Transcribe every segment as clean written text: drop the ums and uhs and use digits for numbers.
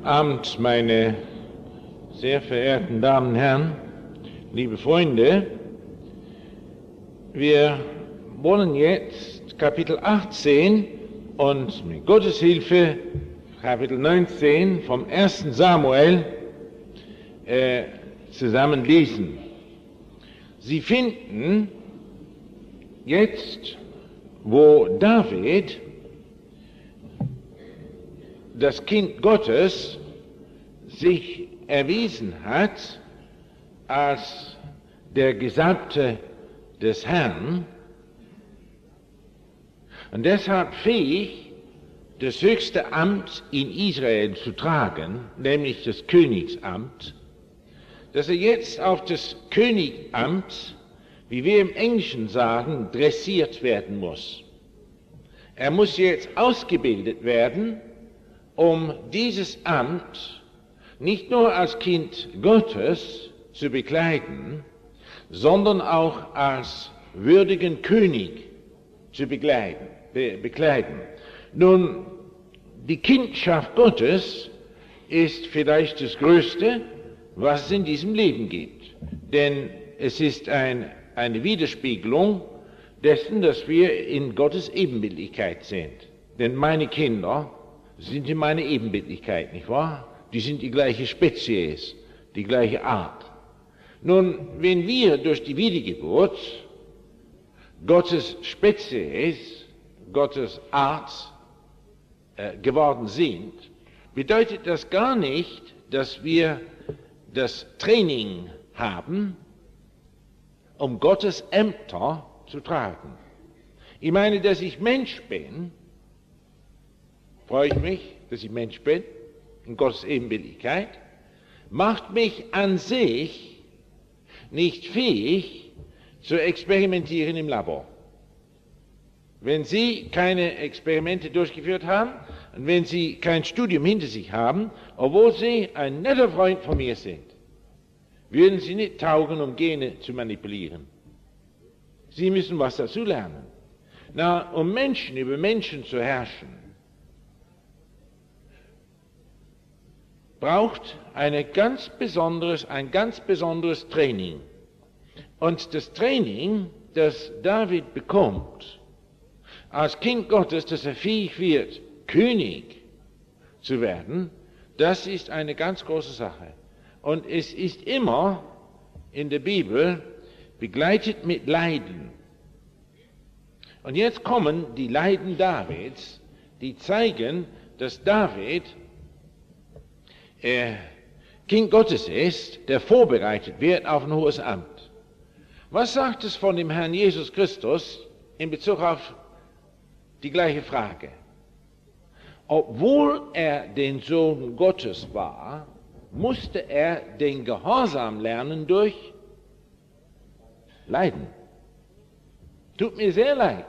Abend, meine sehr verehrten Damen und Herren, liebe Freunde. Wir wollen jetzt Kapitel 18 und mit Gottes Hilfe Kapitel 19 vom 1. Samuel zusammen lesen. Sie finden jetzt, wo David, das Kind Gottes, sich erwiesen hat als der Gesalbte des Herrn und deshalb fähig, das höchste Amt in Israel zu tragen, nämlich das Königsamt, dass er jetzt auf das Königamt, wie wir im Englischen sagen, dressiert werden muss. Er muss jetzt ausgebildet werden, um dieses Amt nicht nur als Kind Gottes zu bekleiden, sondern auch als würdigen König zu bekleiden. Nun, die Kindschaft Gottes ist vielleicht das Größte, was es in diesem Leben gibt. Denn es ist eine Widerspiegelung dessen, dass wir in Gottes Ebenbildlichkeit sind. Denn meine Kinder sind in meiner Ebenbildlichkeit, nicht wahr? Die sind die gleiche Spezies, die gleiche Art. Nun, wenn wir durch die Wiedergeburt Gottes Spezies, Gottes Art geworden sind, bedeutet das gar nicht, dass wir das Training haben, um Gottes Ämter zu tragen. Ich meine, dass ich Mensch bin, freue ich mich, dass ich Mensch bin, in Gottes Ebenbildlichkeit, macht mich an sich nicht fähig zu experimentieren im Labor. Wenn Sie keine Experimente durchgeführt haben und wenn Sie kein Studium hinter sich haben, obwohl Sie ein netter Freund von mir sind, würden Sie nicht taugen, um Gene zu manipulieren. Sie müssen was dazu lernen. Na, um Menschen über Menschen zu herrschen, braucht ein ganz besonderes Training. Und das Training, das David bekommt, als Kind Gottes, dass er fähig wird, König zu werden, das ist eine ganz große Sache. Und es ist immer in der Bibel begleitet mit Leiden. Und jetzt kommen die Leiden Davids, die zeigen, dass David Kind Gottes ist, der vorbereitet wird auf ein hohes Amt. Was sagt es von dem Herrn Jesus Christus in Bezug auf die gleiche Frage? Obwohl er den Sohn Gottes war, musste er den Gehorsam lernen durch Leiden. Tut mir sehr leid.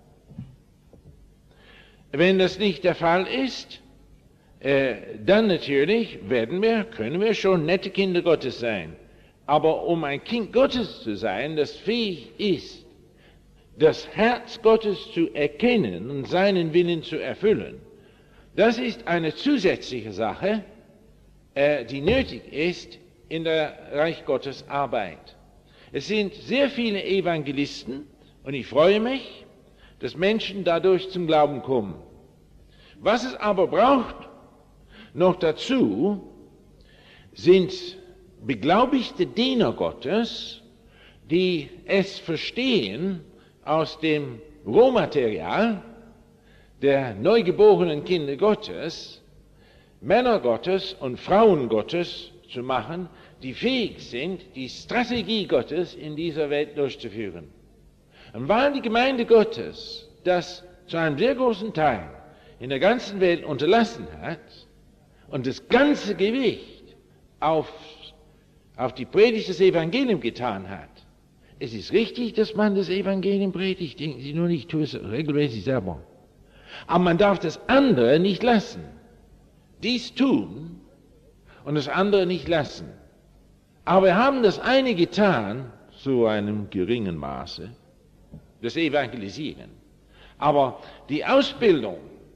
Wenn das nicht der Fall ist, dann natürlich können wir schon nette Kinder Gottes sein. Aber um ein Kind Gottes zu sein, das fähig ist, das Herz Gottes zu erkennen und seinen Willen zu erfüllen, das ist eine zusätzliche Sache, die nötig ist in der Reich Gottes Arbeit. Es sind sehr viele Evangelisten und ich freue mich, dass Menschen dadurch zum Glauben kommen. Was es aber braucht, noch dazu, sind beglaubigte Diener Gottes, die es verstehen, aus dem Rohmaterial der neugeborenen Kinder Gottes Männer Gottes und Frauen Gottes zu machen, die fähig sind, die Strategie Gottes in dieser Welt durchzuführen. Und weil die Gemeinde Gottes das zu einem sehr großen Teil in der ganzen Welt unterlassen hat und das ganze Gewicht auf die Predigt des Evangeliums getan hat, es ist richtig, dass man das Evangelium predigt, denken Sie nur nicht, tue es regelmäßig selber. Aber man darf das andere nicht lassen. Dies tun und das andere nicht lassen. Aber wir haben das eine getan, zu einem geringen Maße, das Evangelisieren. Aber die Ausbildung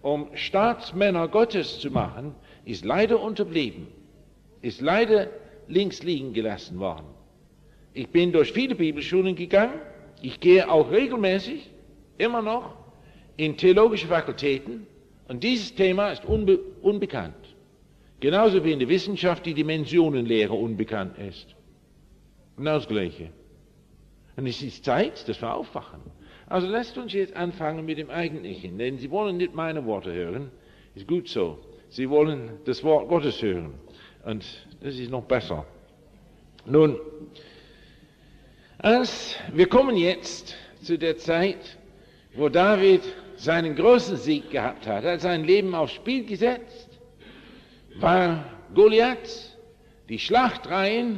um Staatsmänner Gottes zu machen, ist leider unterblieben, ist leider links liegen gelassen worden. Ich bin durch viele Bibelschulen gegangen, ich gehe auch regelmäßig, immer noch, in theologische Fakultäten, und dieses Thema ist unbekannt. Genauso wie in der Wissenschaft die Dimensionenlehre unbekannt ist. Genau das Gleiche. Und es ist Zeit, dass wir aufwachen. Also lasst uns jetzt anfangen mit dem Eigentlichen, denn Sie wollen nicht meine Worte hören, ist gut so. Sie wollen das Wort Gottes hören, und das ist noch besser. Nun, wir kommen jetzt zu der Zeit, wo David seinen großen Sieg gehabt hat, hat sein Leben aufs Spiel gesetzt, weil Goliath die Schlachtreihen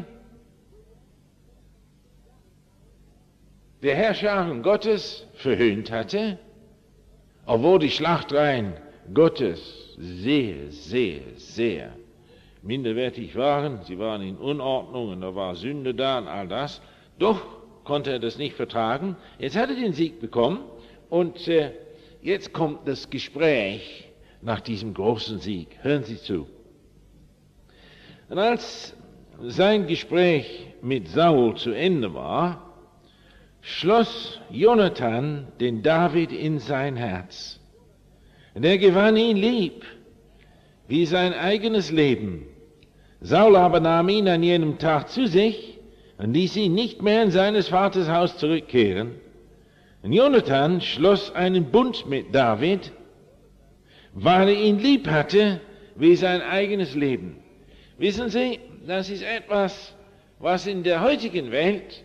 der Herrscharen Gottes verhöhnt hatte, obwohl die Schlachtreihen Gottes sehr, sehr, sehr minderwertig waren. Sie waren in Unordnung und da war Sünde da und all das. Doch konnte er das nicht vertragen. Jetzt hat er den Sieg bekommen und jetzt kommt das Gespräch nach diesem großen Sieg. Hören Sie zu. Und als sein Gespräch mit Saul zu Ende war, schloss Jonathan den David in sein Herz. Und er gewann ihn lieb, wie sein eigenes Leben. Saul aber nahm ihn an jenem Tag zu sich und ließ ihn nicht mehr in seines Vaters Haus zurückkehren. Und Jonathan schloss einen Bund mit David, weil er ihn lieb hatte wie sein eigenes Leben. Wissen Sie, das ist etwas, was in der heutigen Welt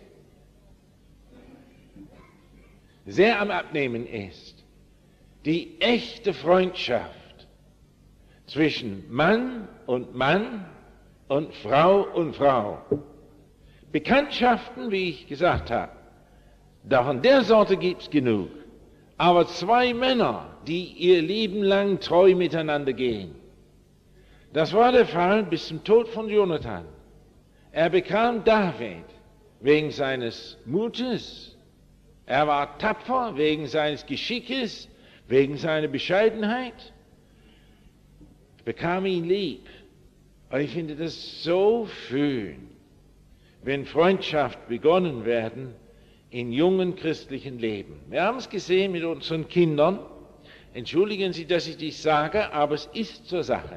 sehr am Abnehmen ist. Die echte Freundschaft zwischen Mann und Frau und Frau. Bekanntschaften, wie ich gesagt habe, davon der Sorte gibt's genug. Aber zwei Männer, die ihr Leben lang treu miteinander gehen. Das war der Fall bis zum Tod von Jonathan. Er bekam David wegen seines Mutes. Er war tapfer wegen seines Geschickes, wegen seiner Bescheidenheit. Ich bekam ihn lieb. Und ich finde das so schön, wenn Freundschaft begonnen werden in jungen christlichen Leben. Wir haben es gesehen mit unseren Kindern. Entschuldigen Sie, dass ich dies sage, aber es ist zur Sache.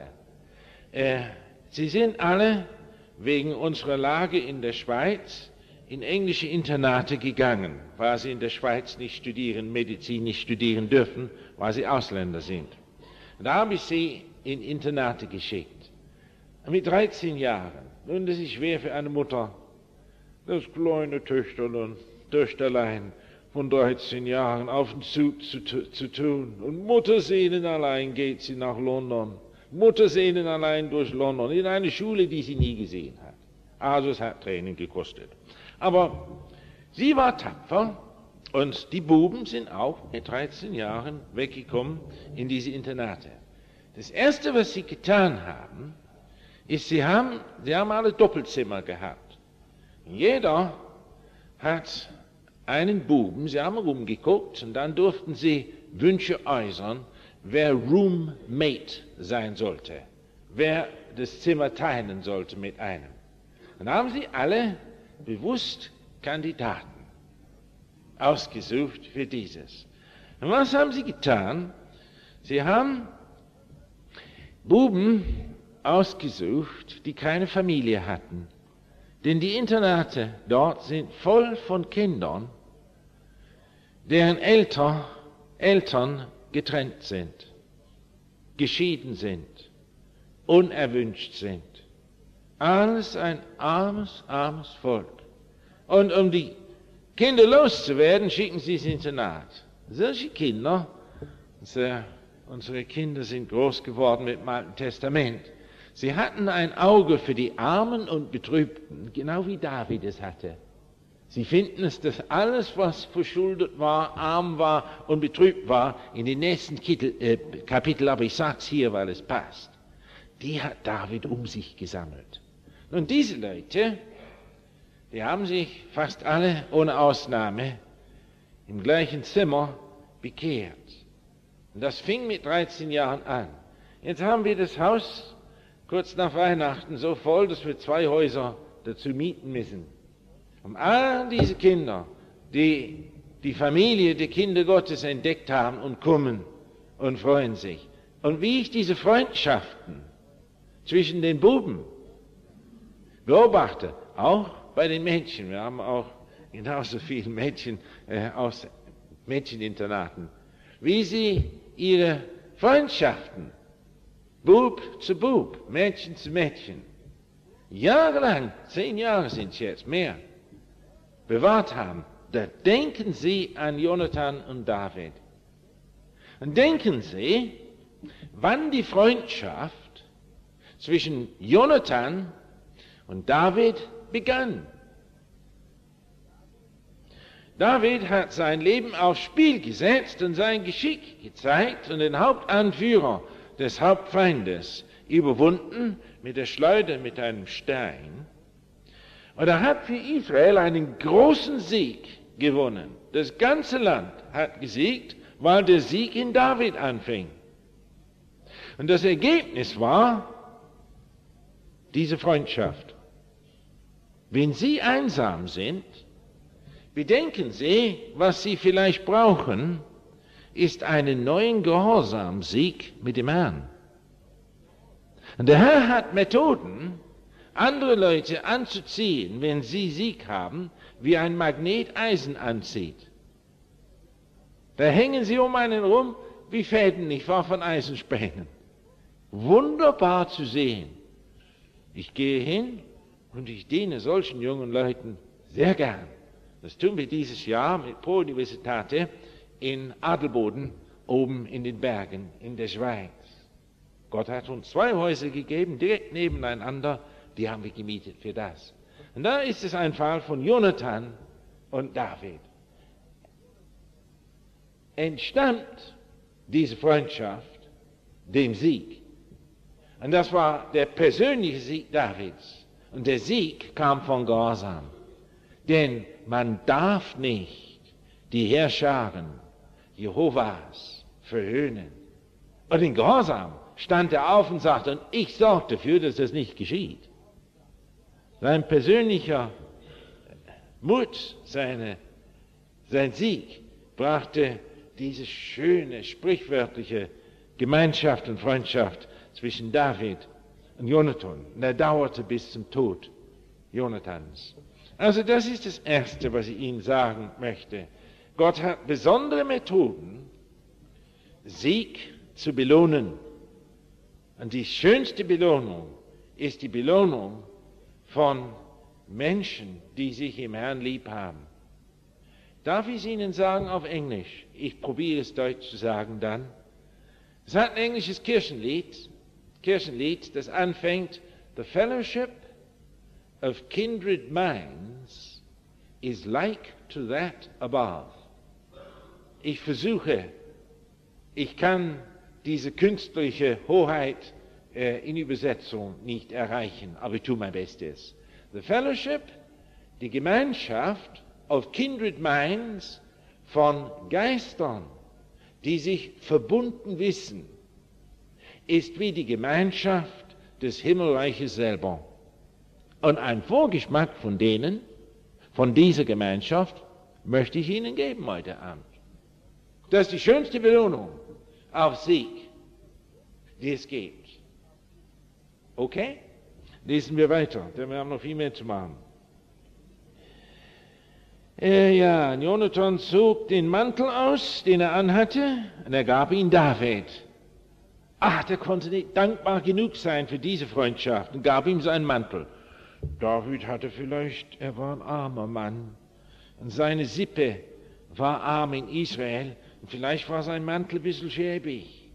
Sie sind alle wegen unserer Lage in der Schweiz in englische Internate gegangen, weil sie in der Schweiz nicht studieren, Medizin nicht studieren dürfen, weil sie Ausländer sind. Und da habe ich sie in Internate geschickt. Mit 13 Jahren. Nun, das ist schwer für eine Mutter, das kleine Töchterlein von 13 Jahren auf den Zug zu tun. Und Mutterseelen allein geht sie nach London. Mutterseelen allein durch London, in eine Schule, die sie nie gesehen hat. Also es hat Tränen gekostet. Aber sie war tapfer und die Buben sind auch mit 13 Jahren weggekommen in diese Internate. Das Erste, was sie getan haben, ist, sie haben alle Doppelzimmer gehabt. Jeder hat einen Buben, sie haben rumgeguckt und dann durften sie Wünsche äußern, wer Roommate sein sollte, wer das Zimmer teilen sollte mit einem. Dann haben sie alle bewusst Kandidaten ausgesucht für dieses. Und was haben sie getan? Sie haben Buben ausgesucht, die keine Familie hatten. Denn die Internate dort sind voll von Kindern, deren Eltern getrennt sind, geschieden sind, unerwünscht sind. Alles ein armes Volk. Und um die Kinder loszuwerden, schicken sie ins Internat. Solche Kinder, unsere Kinder sind groß geworden mit dem Alten Testament. Sie hatten ein Auge für die Armen und Betrübten, genau wie David es hatte. Sie finden es, dass alles, was verschuldet war, arm war und betrübt war, in den nächsten Kapitel, aber ich sage es hier, weil es passt, die hat David um sich gesammelt. Und diese Leute, die haben sich fast alle ohne Ausnahme im gleichen Zimmer bekehrt. Und das fing mit 13 Jahren an. Jetzt haben wir das Haus kurz nach Weihnachten so voll, dass wir 2 Häuser dazu mieten müssen. Um all diese Kinder, die die Familie der Kinder Gottes entdeckt haben und kommen und freuen sich. Und wie ich diese Freundschaften zwischen den Buben beobachte, auch bei den Mädchen. Wir haben auch genauso viele Mädchen aus Mädcheninternaten. Wie sie ihre Freundschaften, Bub zu Bub, Mädchen zu Mädchen, jahrelang, 10 Jahre sind es jetzt, mehr, bewahrt haben. Da denken Sie an Jonathan und David. Und denken Sie, wann die Freundschaft zwischen Jonathan und David begann. David hat sein Leben aufs Spiel gesetzt und sein Geschick gezeigt und den Hauptanführer des Hauptfeindes überwunden mit der Schleuder, mit einem Stein. Und er hat für Israel einen großen Sieg gewonnen. Das ganze Land hat gesiegt, weil der Sieg in David anfing. Und das Ergebnis war diese Freundschaft. Wenn Sie einsam sind, bedenken Sie, was Sie vielleicht brauchen, ist einen neuen Gehorsamsieg mit dem Herrn. Und der Herr hat Methoden, andere Leute anzuziehen, wenn sie Sieg haben, wie ein Magnet Eisen anzieht. Da hängen sie um einen rum wie Fäden, nicht wahr, von Eisenspänen. Wunderbar zu sehen. Ich gehe hin und ich diene solchen jungen Leuten sehr gern. Das tun wir dieses Jahr mit Pro Universitate in Adelboden, oben in den Bergen in der Schweiz. Gott hat uns 2 Häuser gegeben, direkt nebeneinander, die haben wir gemietet für das. Und da ist es ein Fall von Jonathan und David. Entstammt diese Freundschaft dem Sieg. Und das war der persönliche Sieg Davids. Und der Sieg kam von Gehorsam. Denn man darf nicht die Heerscharen Jehovas verhöhnen. Und in Gehorsam stand er auf und sagte, und ich sorge dafür, dass das nicht geschieht. Sein persönlicher Mut, sein Sieg, brachte diese schöne, sprichwörtliche Gemeinschaft und Freundschaft zwischen David und Jonathan. Und er dauerte bis zum Tod Jonathans. Also das ist das Erste, was ich Ihnen sagen möchte. Gott hat besondere Methoden, Sieg zu belohnen. Und die schönste Belohnung ist die Belohnung von Menschen, die sich im Herrn lieb haben. Darf ich es Ihnen sagen auf Englisch? Ich probiere es Deutsch zu sagen dann. Es hat ein englisches Kirchenlied, das anfängt, The fellowship of kindred minds is like to that above. Ich kann diese künstliche Hoheit in Übersetzung nicht erreichen, aber ich tue mein Bestes. The fellowship, die Gemeinschaft of kindred minds, von Geistern, die sich verbunden wissen, ist wie die Gemeinschaft des Himmelreiches selber. Und ein Vorgeschmack von dieser Gemeinschaft, möchte ich Ihnen geben heute Abend. Das ist die schönste Belohnung auf Sieg, die es gibt. Okay? Lesen wir weiter, denn wir haben noch viel mehr zu machen. Jonathan zog den Mantel aus, den er anhatte, und er gab ihn David. Der konnte nicht dankbar genug sein für diese Freundschaft und gab ihm seinen Mantel. David er war ein armer Mann und seine Sippe war arm in Israel und vielleicht war sein Mantel ein bisschen schäbig.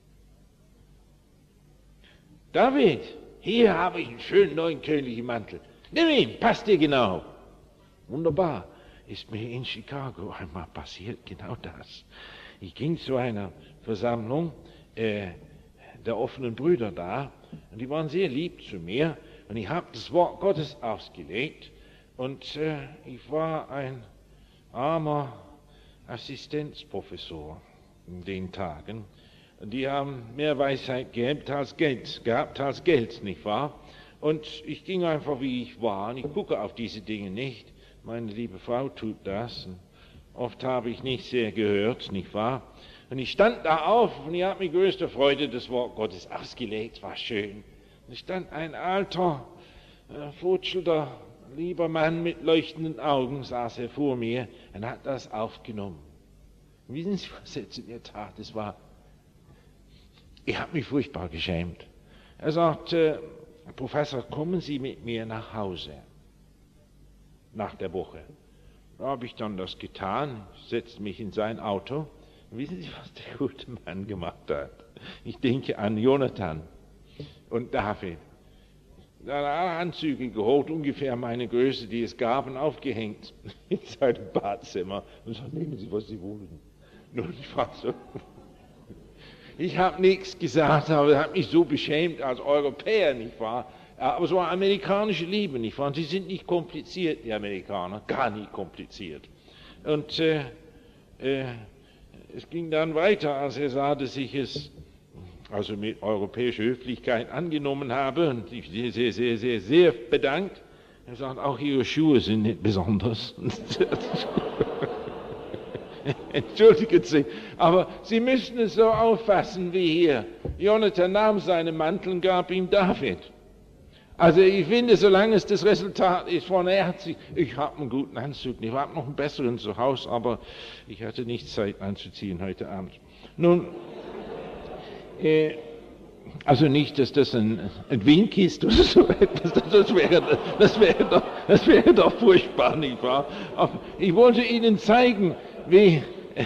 David, hier habe ich einen schönen neuen königlichen Mantel. Nimm ihn, passt dir genau. Wunderbar, ist mir in Chicago einmal passiert, genau das. Ich ging zu einer Versammlung der offenen Brüder da und die waren sehr lieb zu mir und ich habe das Wort Gottes ausgelegt und ich war ein armer Assistenzprofessor. in den Tagen. Die haben mehr Weisheit gehabt als Geld, nicht wahr? Und ich ging einfach, wie ich war, und ich gucke auf diese Dinge nicht. Meine liebe Frau tut das. Und oft habe ich nicht sehr gehört, nicht wahr? Und ich stand da auf und ich habe mit größter Freude das Wort Gottes ausgelegt, war schön. Und es stand ein alter, futschelnder, lieber Mann mit leuchtenden Augen, saß er vor mir und hat das aufgenommen. Und wissen Sie, was er zu mir tat? Ich habe mich furchtbar geschämt. Er sagte, Professor, kommen Sie mit mir nach Hause, nach der Woche. Da habe ich dann das getan, setzte mich in sein Auto. Und wissen Sie, was der gute Mann gemacht hat? Ich denke an Jonathan und David. Er hat alle Anzüge geholt, ungefähr meine Größe, die es gab, und aufgehängt in seinem Badzimmer. Und sagt, nehmen Sie, was Sie wollen. Nun, ich war so. Ich habe nichts gesagt, aber er hat mich so beschämt als Europäer, nicht wahr? Aber es war amerikanische Liebe, nicht wahr? Und die sind nicht kompliziert, die Amerikaner, gar nicht kompliziert. Und es ging dann weiter, als er sah, dass ich es also mit europäischer Höflichkeit angenommen habe und ich sehr, sehr, sehr, sehr bedankt. Er sagt, auch Ihre Schuhe sind nicht besonders. Entschuldigen Sie, aber Sie müssen es so auffassen wie hier. Jonathan nahm seinen Mantel und gab ihm David. Also ich finde, solange es das Resultat ist von Herzlich, ich habe einen guten Anzug, ich habe noch einen besseren zu Hause, aber ich hatte nicht Zeit anzuziehen heute Abend. Nun, also nicht, dass das ein Wink ist oder so etwas, das wäre doch furchtbar, nicht wahr? Aber ich wollte Ihnen zeigen, wie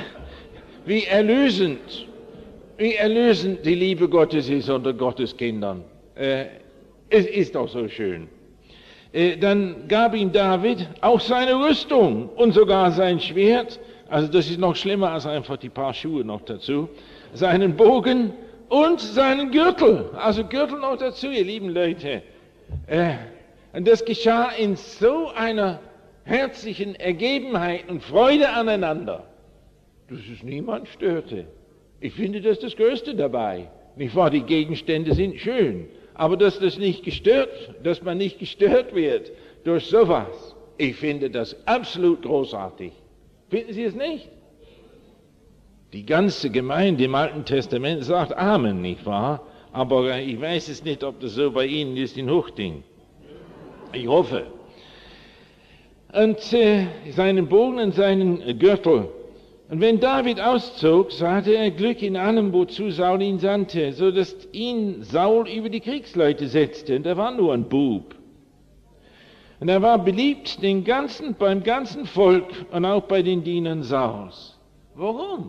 erlösend die Liebe Gottes ist unter Gottes Kindern. Es ist doch so schön. Dann gab ihm David auch seine Rüstung und sogar sein Schwert, also das ist noch schlimmer als einfach die paar Schuhe noch dazu, seinen Bogen und seinen Gürtel, also Gürtel noch dazu, ihr lieben Leute. Und das geschah in so einer herzlichen Ergebenheit und Freude aneinander, dass es niemand störte. Ich finde, das ist das Größte dabei. Nicht wahr, die Gegenstände sind schön, aber dass man nicht gestört wird durch sowas, ich finde das absolut großartig. Finden Sie es nicht? Die ganze Gemeinde im Alten Testament sagt Amen, nicht wahr? Aber ich weiß es nicht, ob das so bei Ihnen ist in Huchting. Ich hoffe. Und seinen Bogen und seinen Gürtel. Und wenn David auszog, so hatte er Glück in allem, wozu Saul ihn sandte, so dass ihn Saul über die Kriegsleute setzte. Und er war nur ein Bub. Und er war beliebt beim ganzen Volk und auch bei den Dienern Sauls. Warum?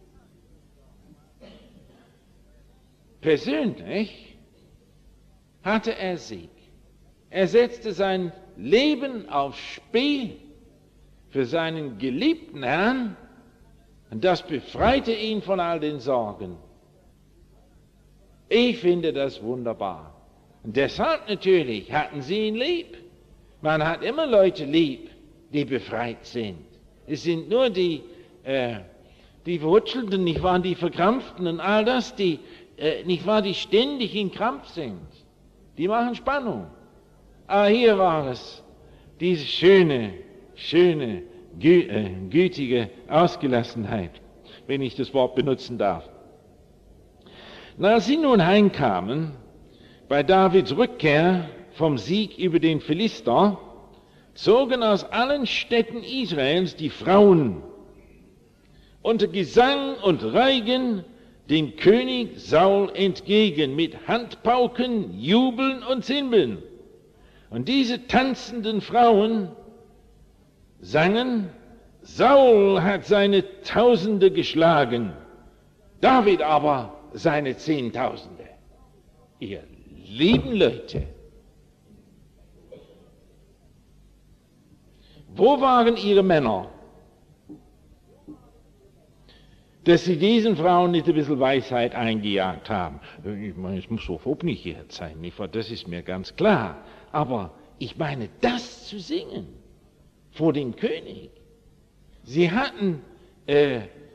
Persönlich hatte er Sieg. Er setzte sein Leben aufs Spiel für seinen geliebten Herrn und das befreite ihn von all den Sorgen. Ich finde das wunderbar. Und deshalb natürlich hatten sie ihn lieb. Man hat immer Leute lieb, die befreit sind. Es sind nur die Verhutschelten, nicht wahr, die Verkrampften und all das, die ständig in Krampf sind. Die machen Spannung. Aber hier war es diese schöne, gütige Ausgelassenheit, wenn ich das Wort benutzen darf. Und als sie nun heimkamen, bei Davids Rückkehr vom Sieg über den Philister, zogen aus allen Städten Israels die Frauen unter Gesang und Reigen dem König Saul entgegen mit Handpauken, Jubeln und Zimbeln. Und diese tanzenden Frauen sangen, Saul hat seine Tausende geschlagen, David aber seine Zehntausende. Ihr lieben Leute, wo waren ihre Männer, dass sie diesen Frauen nicht ein bisschen Weisheit eingejagt haben? Ich meine, es muss so umgekehrt sein, nicht wahr? Das ist mir ganz klar. Aber ich meine, das zu singen vor dem König. Sie hatten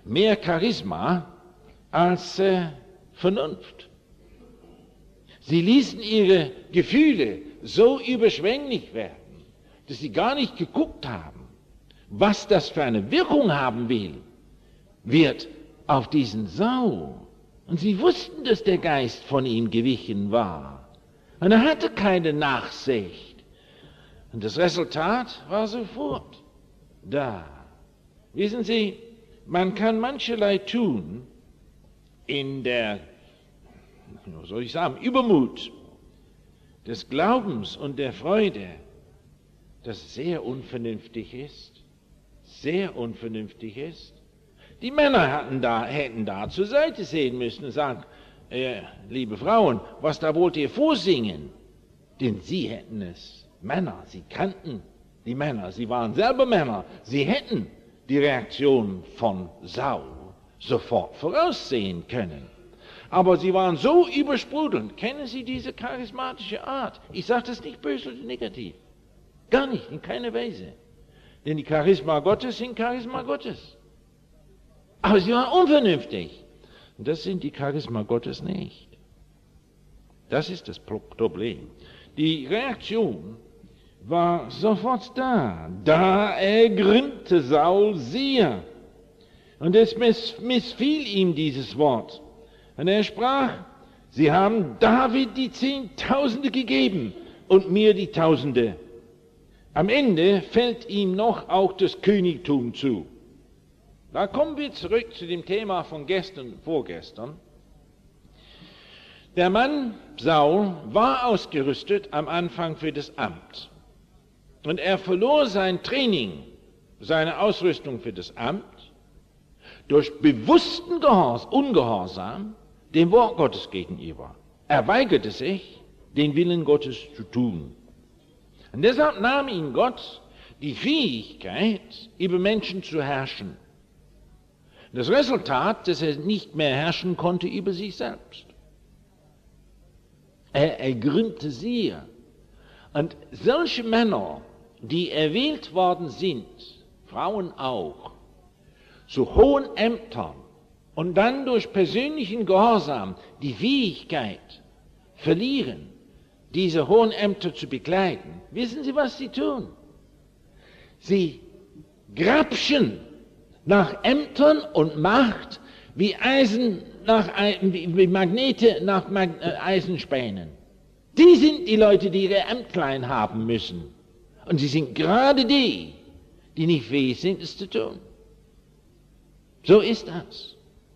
mehr Charisma als Vernunft. Sie ließen ihre Gefühle so überschwänglich werden, dass sie gar nicht geguckt haben, was das für eine Wirkung haben wird auf diesen Saul. Und sie wussten, dass der Geist von ihm gewichen war. Und er hatte keine Nachsicht. Und das Resultat war sofort da. Wissen Sie, man kann mancherlei tun in der, wie soll ich sagen, Übermut des Glaubens und der Freude, das sehr unvernünftig ist, sehr unvernünftig ist. Die Männer hätten da zur Seite sehen müssen und sagen, liebe Frauen, was da wollt ihr vorsingen? Denn sie hätten es, Männer, sie kannten die Männer, sie waren selber Männer, sie hätten die Reaktion von Saul sofort voraussehen können. Aber sie waren so übersprudelnd. Kennen Sie diese charismatische Art? Ich sage das nicht böse oder negativ. Gar nicht, in keiner Weise. Denn die Charisma Gottes sind Charisma Gottes. Aber sie waren unvernünftig. Und das sind die Charisma Gottes nicht. Das ist das Problem. Die Reaktion war sofort da. Da ergrimmte Saul sehr. Und es missfiel ihm dieses Wort. Und er sprach, sie haben David die 10.000 gegeben und mir die Tausende. Am Ende fällt ihm noch auch das Königtum zu. Da kommen wir zurück zu dem Thema von gestern und vorgestern. Der Mann Saul war ausgerüstet am Anfang für das Amt. Und er verlor sein Training, seine Ausrüstung für das Amt, durch bewussten Ungehorsam dem Wort Gottes gegenüber. Er weigerte sich, den Willen Gottes zu tun. Und deshalb nahm ihm Gott die Fähigkeit, über Menschen zu herrschen. Das Resultat, dass er nicht mehr herrschen konnte über sich selbst. Er ergrimmte sehr. Und solche Männer, die erwählt worden sind, Frauen auch, zu hohen Ämtern und dann durch persönlichen Gehorsam die Fähigkeit verlieren, diese hohen Ämter zu bekleiden, wissen Sie, was sie tun? Sie grapschen nach Ämtern und Macht wie Magnete nach Eisenspänen. Die sind die Leute, die ihre Ämtlein haben müssen. Und sie sind gerade die nicht fähig sind, es zu tun. So ist das.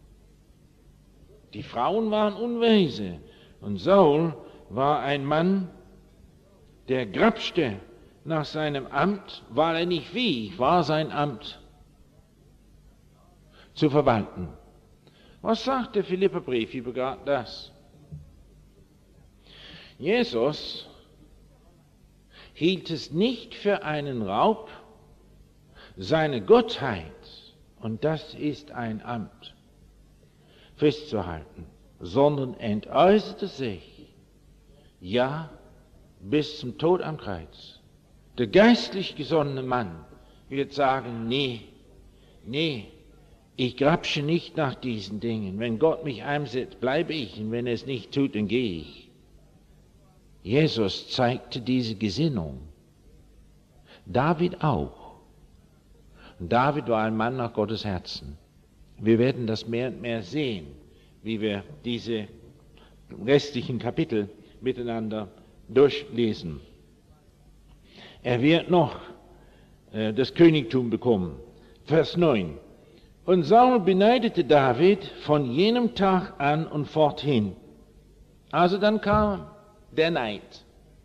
Die Frauen waren unweise und Saul war ein Mann, der grapschte nach seinem Amt, weil er nicht fähig war, sein Amt zu verwalten. Was sagt der Philipperbrief über gerade das? Jesus hielt es nicht für einen Raub, seine Gottheit, und das ist ein Amt, festzuhalten, sondern entäußerte sich, ja, bis zum Tod am Kreuz. Der geistlich gesonnene Mann wird sagen, nee, ich grapsche nicht nach diesen Dingen. Wenn Gott mich einsetzt, bleibe ich, und wenn er es nicht tut, dann gehe ich. Jesus zeigte diese Gesinnung. David auch. Und David war ein Mann nach Gottes Herzen. Wir werden das mehr und mehr sehen, wie wir diese restlichen Kapitel miteinander durchlesen. Er wird noch das Königtum bekommen. Vers 9. Und Saul beneidete David von jenem Tag an und forthin. Also dann kam der Neid.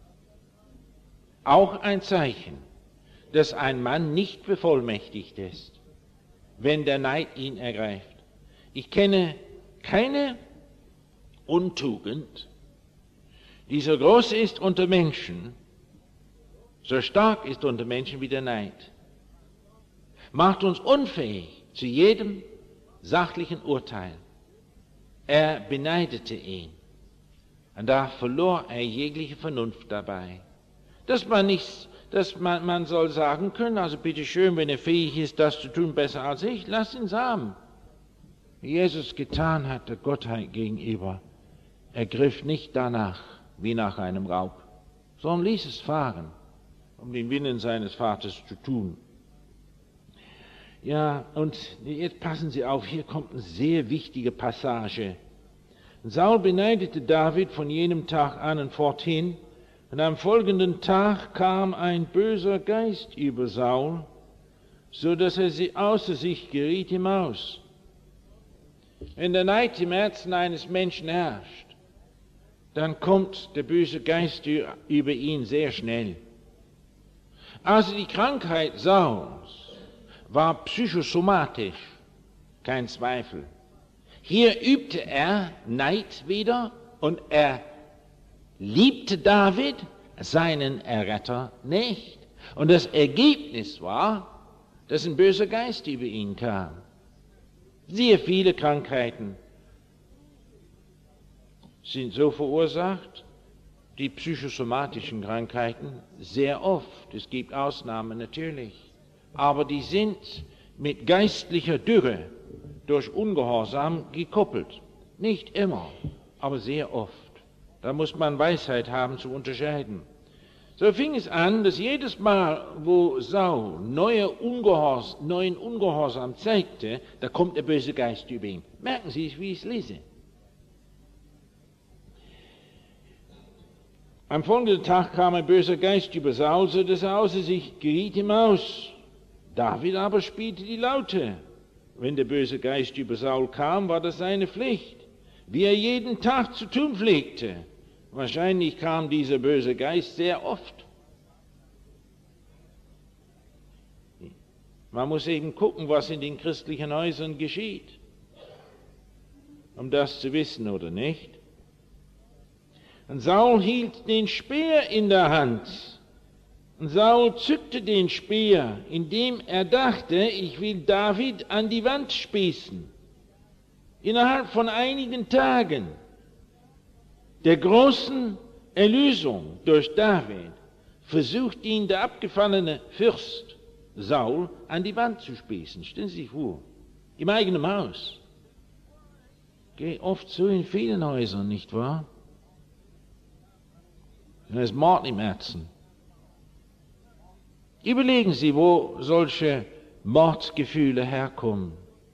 Auch ein Zeichen, dass ein Mann nicht bevollmächtigt ist, wenn der Neid ihn ergreift. Ich kenne keine Untugend, die so groß ist unter Menschen, so stark ist unter Menschen wie der Neid. Macht uns unfähig zu jedem sachlichen Urteil. Er beneidete ihn. Und da verlor er jegliche Vernunft dabei. Man soll sagen können, also bitteschön, wenn er fähig ist, das zu tun, besser als ich, lass ihn haben. wie Jesus getan hat, der Gottheit gegenüber. Er griff nicht danach wie nach einem Raub, sondern ließ es fahren, um den Willen seines Vaters zu tun. Ja, und jetzt passen Sie auf, hier kommt eine sehr wichtige Passage. Saul beneidete David von jenem Tag an und forthin, und am folgenden Tag kam ein böser Geist über Saul, so dass er außer sich geriet im Haus. Wenn der Neid im Herzen eines Menschen herrscht, dann kommt der böse Geist über ihn sehr schnell. Also die Krankheit Sauls war psychosomatisch, kein Zweifel. Hier übte er Neid wieder und er liebte David, seinen Erretter, nicht. Und das Ergebnis war, dass ein böser Geist über ihn kam. Sehr viele Krankheiten sind so verursacht, die psychosomatischen Krankheiten, sehr oft. Es gibt Ausnahmen natürlich. Aber die sind mit geistlicher Dürre durch Ungehorsam gekoppelt. Nicht immer, aber sehr oft. Da muss man Weisheit haben zu unterscheiden. So fing es an, dass jedes Mal, wo Saul neuen Ungehorsam zeigte, da kommt der böse Geist über ihn. Merken Sie, wie ich es lese. Am folgenden Tag kam ein böser Geist über Saul, so dass er außer sich geriet im Haus. David aber spielte die Laute. Wenn der böse Geist über Saul kam, war das seine Pflicht, wie er jeden Tag zu tun pflegte. Wahrscheinlich kam dieser böse Geist sehr oft. Man muss eben gucken, was in den christlichen Häusern geschieht, um das zu wissen oder nicht. Und Saul hielt den Speer in der Hand. Und Saul zückte den Speer, indem er dachte, ich will David an die Wand spießen. Innerhalb von einigen Tagen der großen Erlösung durch David versucht ihn der abgefallene Fürst Saul an die Wand zu spießen. Stellen Sie sich vor, im eigenen Haus. Geht oft so in vielen Häusern, nicht wahr? Da ist Mord im Herzen. Überlegen Sie, wo solche Mordgefühle herkommen.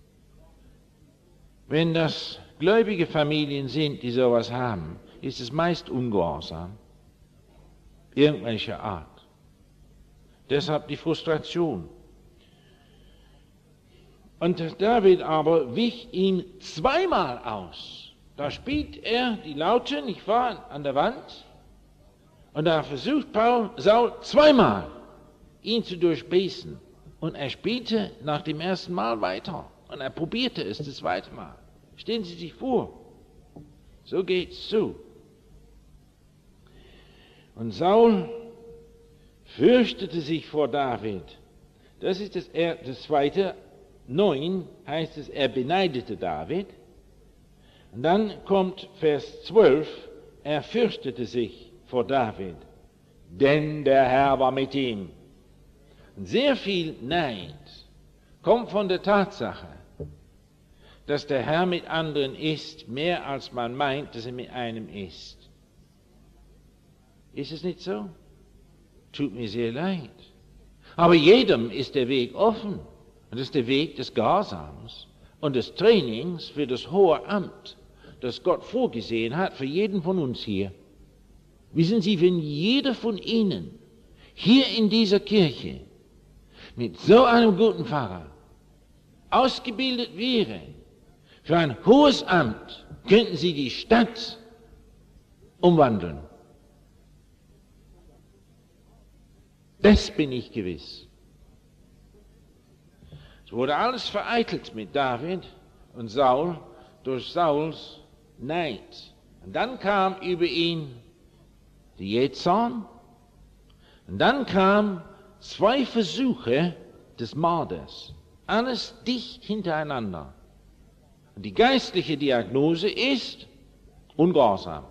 Wenn das gläubige Familien sind, die sowas haben, ist es meist Ungehorsam, irgendwelcher Art. Deshalb die Frustration. Und David aber wich ihm zweimal aus. Da spielt er die Laute, nicht wahr, an der Wand. Und da versucht Saul zweimal, ihn zu durchbeißen. Und er spielte nach dem ersten Mal weiter. Und er probierte es das zweite Mal. Stellen Sie sich vor, so geht's zu. Und Saul fürchtete sich vor David. Das ist das zweite. 9 heißt es, er beneidete David. Und dann kommt Vers 12, er fürchtete sich vor David, denn der Herr war mit ihm. Und sehr viel Neid kommt von der Tatsache, dass der Herr mit anderen ist, mehr als man meint, dass er mit einem ist. Ist es nicht so? Tut mir sehr leid. Aber jedem ist der Weg offen. Und das ist der Weg des Gehorsams und des Trainings für das hohe Amt, das Gott vorgesehen hat für jeden von uns hier. Wissen Sie, wenn jeder von Ihnen hier in dieser Kirche mit so einem guten Pfarrer ausgebildet wäre für ein hohes Amt, könnten Sie die Stadt umwandeln. Das bin ich gewiss. Es wurde alles vereitelt mit David und Saul durch Sauls Neid. Und dann kam über ihn die Jähzorn. Und dann kamen 2 Versuche des Mordes. Alles dicht hintereinander. Und die geistliche Diagnose ist Ungehorsam.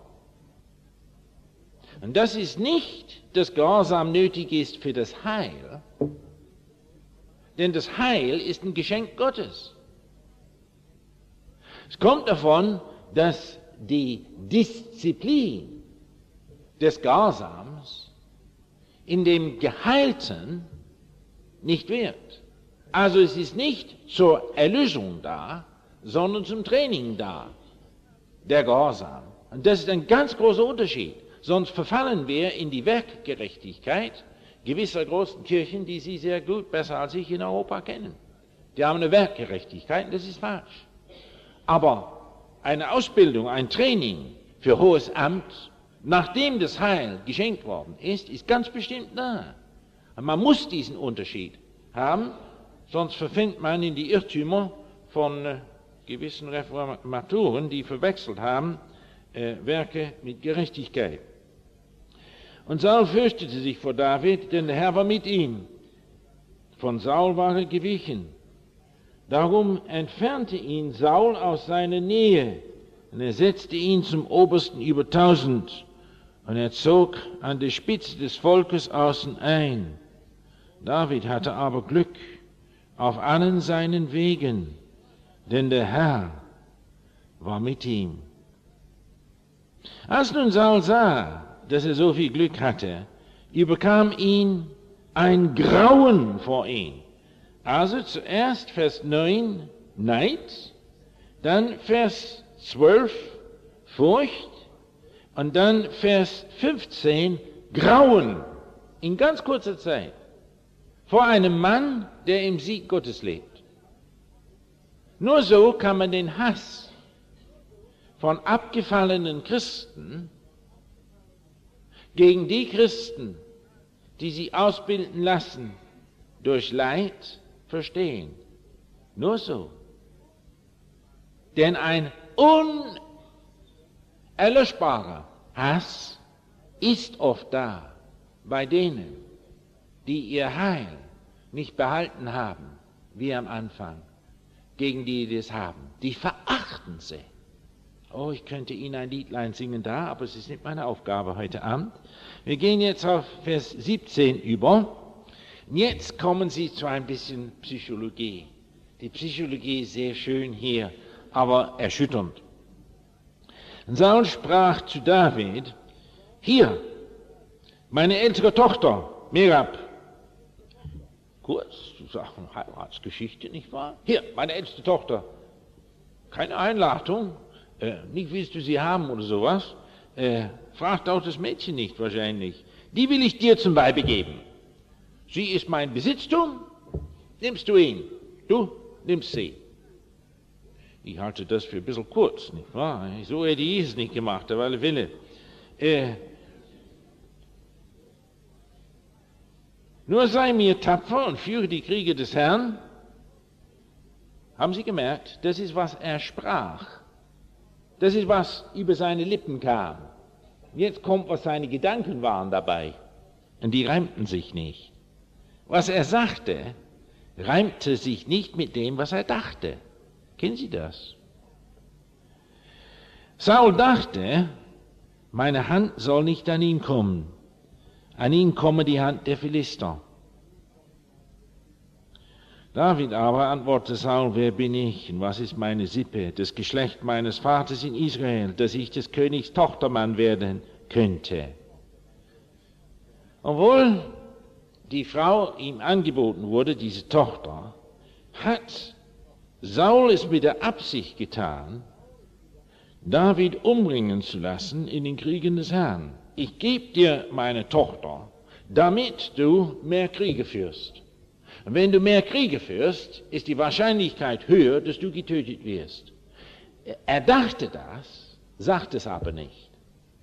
Und das ist nicht, dass Gehorsam nötig ist für das Heil, denn das Heil ist ein Geschenk Gottes. Es kommt davon, dass die Disziplin des Gehorsams in dem Geheilten nicht wirkt. Also es ist nicht zur Erlösung da, sondern zum Training da, der Gehorsam. Und das ist ein ganz großer Unterschied. Sonst verfallen wir in die Werkgerechtigkeit gewisser großen Kirchen, die Sie sehr gut, besser als ich in Europa kennen. Die haben eine Werkgerechtigkeit, das ist falsch. Aber eine Ausbildung, ein Training für hohes Amt, nachdem das Heil geschenkt worden ist ganz bestimmt da. Und man muss diesen Unterschied haben, sonst verfällt man in die Irrtümer von gewissen Reformatoren, die verwechselt haben Werke mit Gerechtigkeit. Und Saul fürchtete sich vor David, denn der Herr war mit ihm. Von Saul war er gewichen. Darum entfernte ihn Saul aus seiner Nähe, und er setzte ihn zum Obersten über 1000, und er zog an der Spitze des Volkes außen ein. David hatte aber Glück auf allen seinen Wegen, denn der Herr war mit ihm. Als nun Saul sah, dass er so viel Glück hatte, überkam ihn ein Grauen vor ihm. Also zuerst Vers 9, Neid, dann Vers 12, Furcht, und dann Vers 15, Grauen, in ganz kurzer Zeit, vor einem Mann, der im Sieg Gottes lebt. Nur so kann man den Hass von abgefallenen Christen gegen die Christen, die sie ausbilden lassen, durch Leid verstehen. Nur so. Denn ein unerlöschbarer Hass ist oft da bei denen, die ihr Heil nicht behalten haben, wie am Anfang, gegen die es haben. Die verachten sie. Oh, ich könnte Ihnen ein Liedlein singen da, aber es ist nicht meine Aufgabe heute Abend. Wir gehen jetzt auf Vers 17 über. Jetzt kommen Sie zu ein bisschen Psychologie. Die Psychologie ist sehr schön hier, aber erschütternd. Und Saul sprach zu David, hier, meine ältere Tochter, Merab. Kurz, du sagst eine Heiratsgeschichte, nicht wahr? Hier, meine älteste Tochter. Keine Einladung, nicht willst du sie haben oder sowas. Fragt auch das Mädchen nicht wahrscheinlich. Die will ich dir zum Weibe geben. Sie ist mein Besitztum, nimmst du ihn. Du nimmst sie. Ich halte das für ein bisschen kurz, nicht wahr? So hätte ich es nicht gemacht, auf alle Fälle. Nur sei mir tapfer und führe die Kriege des Herrn. Haben Sie gemerkt, das ist, was er sprach. Das ist, was über seine Lippen kam. Jetzt kommt, was seine Gedanken waren dabei. Und die reimten sich nicht. Was er sagte, reimte sich nicht mit dem, was er dachte. Kennen Sie das? Saul dachte, meine Hand soll nicht an ihn kommen. An ihn komme die Hand der Philister. David aber antwortete Saul, wer bin ich und was ist meine Sippe, das Geschlecht meines Vaters in Israel, dass ich des Königs Tochtermann werden könnte. Obwohl die Frau ihm angeboten wurde, diese Tochter, hat Saul es mit der Absicht getan, David umbringen zu lassen in den Kriegen des Herrn. Ich gebe dir meine Tochter, damit du mehr Kriege führst. Und wenn du mehr Kriege führst, ist die Wahrscheinlichkeit höher, dass du getötet wirst. Er dachte das, sagt es aber nicht.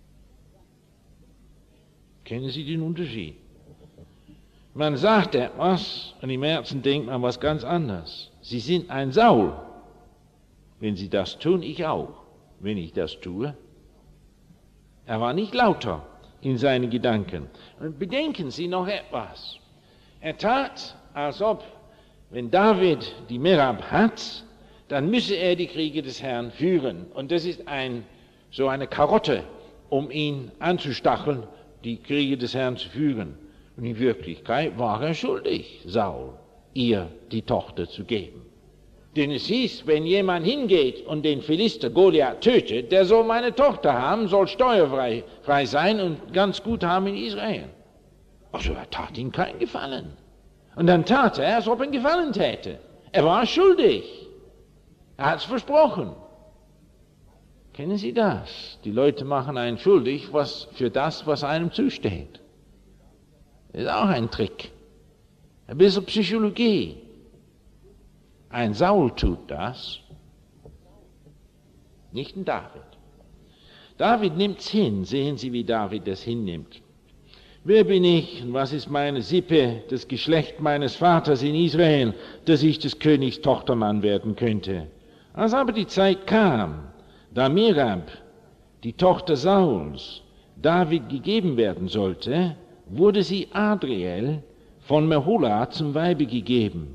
Kennen Sie den Unterschied? Man sagt etwas und im Herzen denkt man was ganz anderes. Sie sind ein Saul. Wenn Sie das tun, ich auch, wenn ich das tue. Er war nicht lauter in seinen Gedanken. Und bedenken Sie noch etwas. Er tat, als ob, wenn David die Merab hat, dann müsse er die Kriege des Herrn führen. Und das ist so eine Karotte, um ihn anzustacheln, die Kriege des Herrn zu führen. Und in Wirklichkeit war er schuldig, Saul, ihr die Tochter zu geben. Denn es hieß, wenn jemand hingeht und den Philister Goliath tötet, der soll meine Tochter haben, soll steuerfrei sein und ganz gut haben in Israel. Also er tat ihm keinen Gefallen. Und dann tat er, als ob er einen Gefallen täte. Er war schuldig. Er hat es versprochen. Kennen Sie das? Die Leute machen einen schuldig für das, was einem zusteht. Das ist auch ein Trick. Ein bisschen Psychologie. Ein Saul tut das, nicht ein David. David nimmt's hin. Sehen Sie, wie David das hinnimmt. Wer bin ich und was ist meine Sippe, das Geschlecht meines Vaters in Israel, dass ich des Königs Tochtermann werden könnte? Als aber die Zeit kam, da Merab, die Tochter Sauls, David gegeben werden sollte, wurde sie Adriel von Mehola zum Weibe gegeben.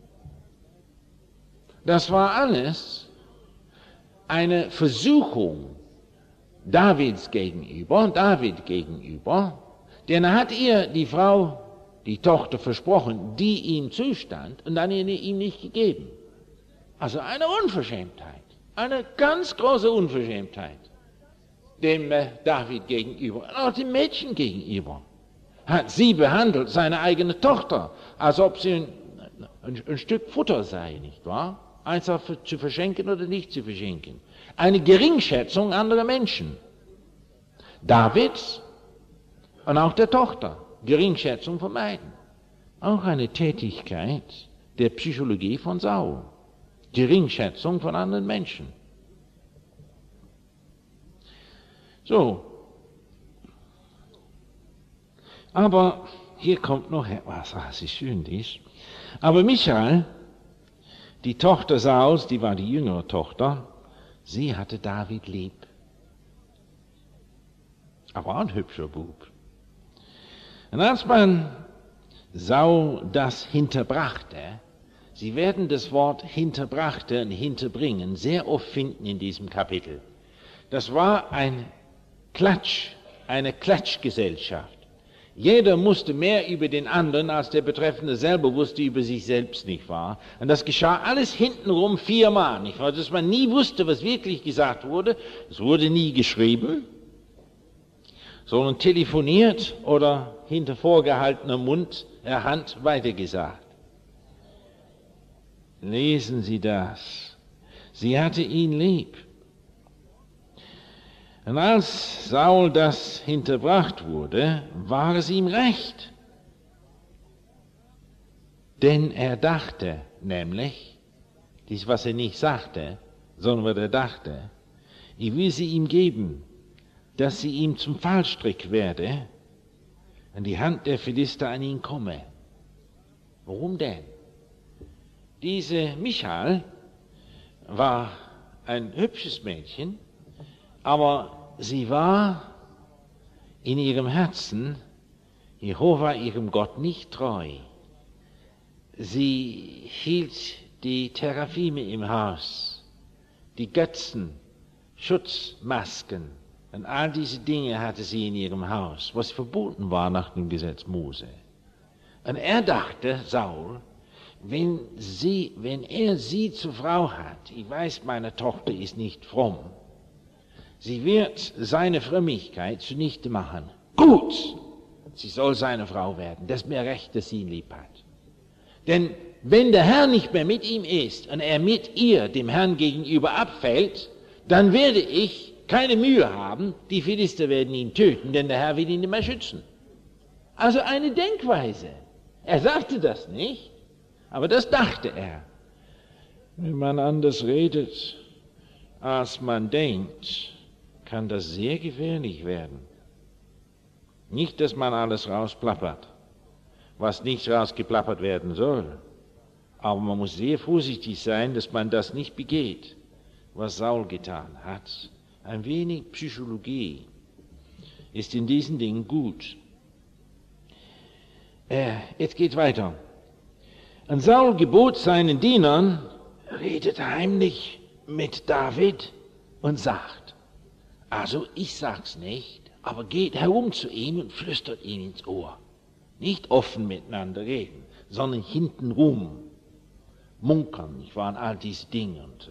Das war alles eine Versuchung David gegenüber, denn er hat ihr die Frau, die Tochter versprochen, die ihm zustand und dann ihm nicht gegeben. Also eine Unverschämtheit, eine ganz große Unverschämtheit dem David gegenüber und auch dem Mädchen gegenüber. Hat sie behandelt, seine eigene Tochter, als ob sie ein Stück Futter sei, nicht wahr? Einfach zu verschenken oder nicht zu verschenken. Eine Geringschätzung anderer Menschen. Davids und auch der Tochter. Geringschätzung von beiden. Auch eine Tätigkeit der Psychologie von Saul. Geringschätzung von anderen Menschen. So. Aber hier kommt noch etwas, was ist schön ist. Aber Michael, die Tochter Sauls, die war die jüngere Tochter, sie hatte David lieb. Aber auch ein hübscher Bub. Und als man Saul das hinterbrachte, Sie werden das Wort hinterbrachte und hinterbringen sehr oft finden in diesem Kapitel. Das war eine Klatschgesellschaft. Jeder musste mehr über den anderen, als der Betreffende selber wusste über sich selbst, nicht wahr? Und das geschah alles hintenrum 4-mal, nicht wahr? Dass man nie wusste, was wirklich gesagt wurde. Es wurde nie geschrieben, sondern telefoniert oder hinter vorgehaltener Hand weitergesagt. Lesen Sie das. Sie hatte ihn lieb. Und als Saul das hinterbracht wurde, war es ihm recht. Denn er dachte nämlich, dies was er nicht sagte, sondern was er dachte, ich will sie ihm geben, dass sie ihm zum Fallstrick werde, an die Hand der Philister an ihn komme. Warum denn? Diese Michal war ein hübsches Mädchen, aber sie war in ihrem Herzen Jehova, ihrem Gott, nicht treu. Sie hielt die Teraphime im Haus, die Götzen, Schutzmasken und all diese Dinge hatte sie in ihrem Haus, was verboten war nach dem Gesetz Mose. Und er dachte, Saul, wenn er sie zur Frau hat, ich weiß, meine Tochter ist nicht fromm, sie wird seine Frömmigkeit zunichte machen. Gut, sie soll seine Frau werden, das ist mir recht, dass sie ihn lieb hat. Denn wenn der Herr nicht mehr mit ihm ist und er mit ihr dem Herrn gegenüber abfällt, dann werde ich keine Mühe haben, die Philister werden ihn töten, denn der Herr will ihn nicht mehr schützen. Also eine Denkweise. Er sagte das nicht, aber das dachte er. Wenn man anders redet, als man denkt, kann das sehr gefährlich werden. Nicht, dass man alles rausplappert, was nicht rausgeplappert werden soll. Aber man muss sehr vorsichtig sein, dass man das nicht begeht, was Saul getan hat. Ein wenig Psychologie ist in diesen Dingen gut. Jetzt geht weiter. Und Saul gebot seinen Dienern, redet heimlich mit David und sagt, also ich sag's nicht, aber geht herum zu ihm und flüstert ihn ins Ohr. Nicht offen miteinander reden, sondern hintenrum. Munkern, nicht wahr, an all diese Dinge. Und,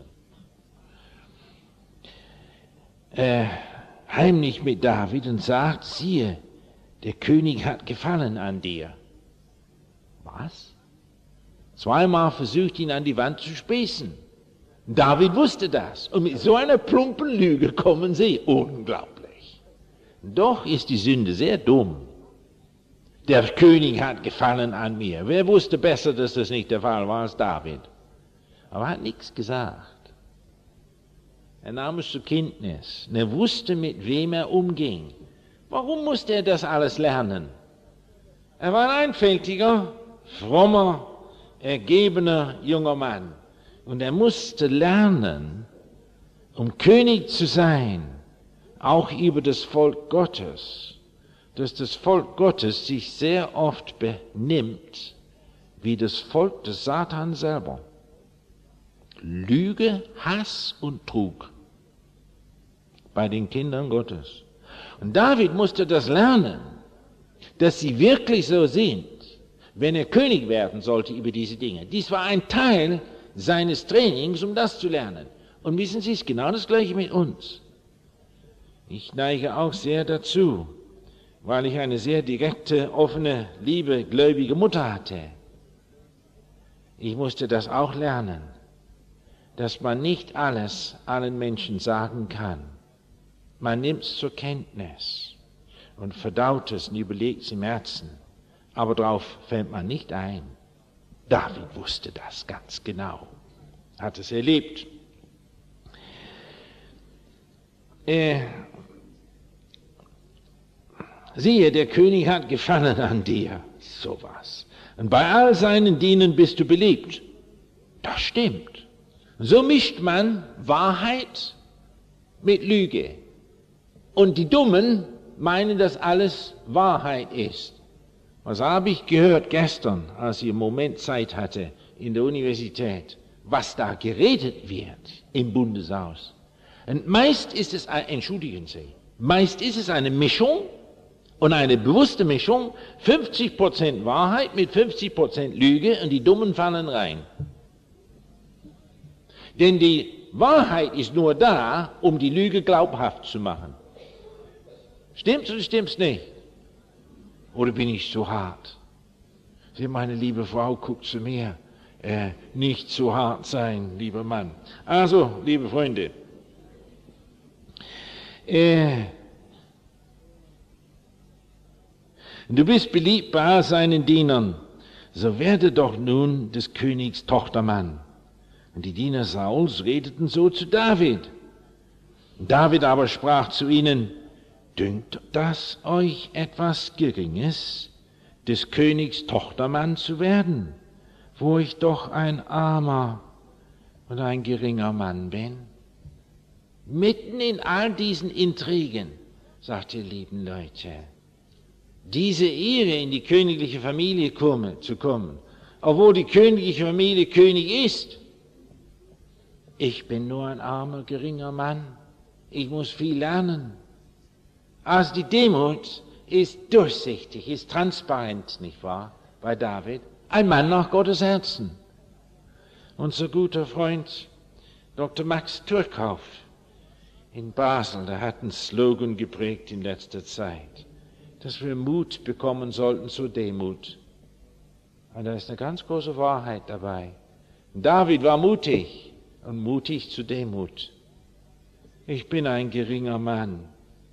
heimlich mit David und sagt, siehe, der König hat Gefallen an dir. Was? Zweimal versucht, ihn an die Wand zu spießen. David wusste das. Und mit so einer plumpen Lüge kommen sie. Unglaublich. Doch ist die Sünde sehr dumm. Der König hat Gefallen an mir. Wer wusste besser, dass das nicht der Fall war als David? Aber er hat nichts gesagt. Er nahm es zur Kenntnis. Und er wusste, mit wem er umging. Warum musste er das alles lernen? Er war ein einfältiger, frommer, ergebener junger Mann. Und er musste lernen, um König zu sein, auch über das Volk Gottes, dass das Volk Gottes sich sehr oft benimmt wie das Volk des Satan selber. Lüge, Hass und Trug bei den Kindern Gottes. Und David musste das lernen, dass sie wirklich so sind, wenn er König werden sollte über diese Dinge. Dies war ein Teil seines Trainings, um das zu lernen. Und wissen Sie, es ist genau das Gleiche mit uns. Ich neige auch sehr dazu, weil ich eine sehr direkte, offene, liebe, gläubige Mutter hatte. Ich musste das auch lernen, dass man nicht alles allen Menschen sagen kann. Man nimmt es zur Kenntnis und verdaut es und überlegt es im Herzen. Aber darauf fällt man nicht ein. David wusste das ganz genau, hat es erlebt. Siehe, der König hat Gefallen an dir, sowas. Und bei all seinen Dienern bist du beliebt. Das stimmt. So mischt man Wahrheit mit Lüge. Und die Dummen meinen, dass alles Wahrheit ist. Was habe ich gehört gestern, als ich einen Moment Zeit hatte in der Universität, was da geredet wird im Bundeshaus. Und meist ist es, entschuldigen Sie, meist ist es eine Mischung und eine bewusste Mischung, 50% Wahrheit mit 50% Lüge und die Dummen fallen rein. Denn die Wahrheit ist nur da, um die Lüge glaubhaft zu machen. Stimmt's oder stimmt's nicht? Oder bin ich zu hart? Sie, meine liebe Frau, guckt zu mir. Nicht zu hart sein, lieber Mann. Also, liebe Freunde. Du bist beliebt bei all seinen Dienern. So werde doch nun des Königs Tochtermann. Und die Diener Sauls redeten so zu David. David aber sprach zu ihnen, dünkt das euch etwas Geringes, des Königs Tochtermann zu werden, wo ich doch ein armer und ein geringer Mann bin? Mitten in all diesen Intrigen, sagt ihr lieben Leute, diese Ehre in die königliche Familie zu kommen, obwohl die königliche Familie König ist. Ich bin nur ein armer, geringer Mann. Ich muss viel lernen. Also die Demut ist durchsichtig, ist transparent, nicht wahr, bei David. Ein Mann nach Gottes Herzen. Unser guter Freund Dr. Max Turkhoff in Basel, der hat einen Slogan geprägt in letzter Zeit, dass wir Mut bekommen sollten zur Demut. Und da ist eine ganz große Wahrheit dabei. David war mutig und mutig zur Demut. Ich bin ein geringer Mann.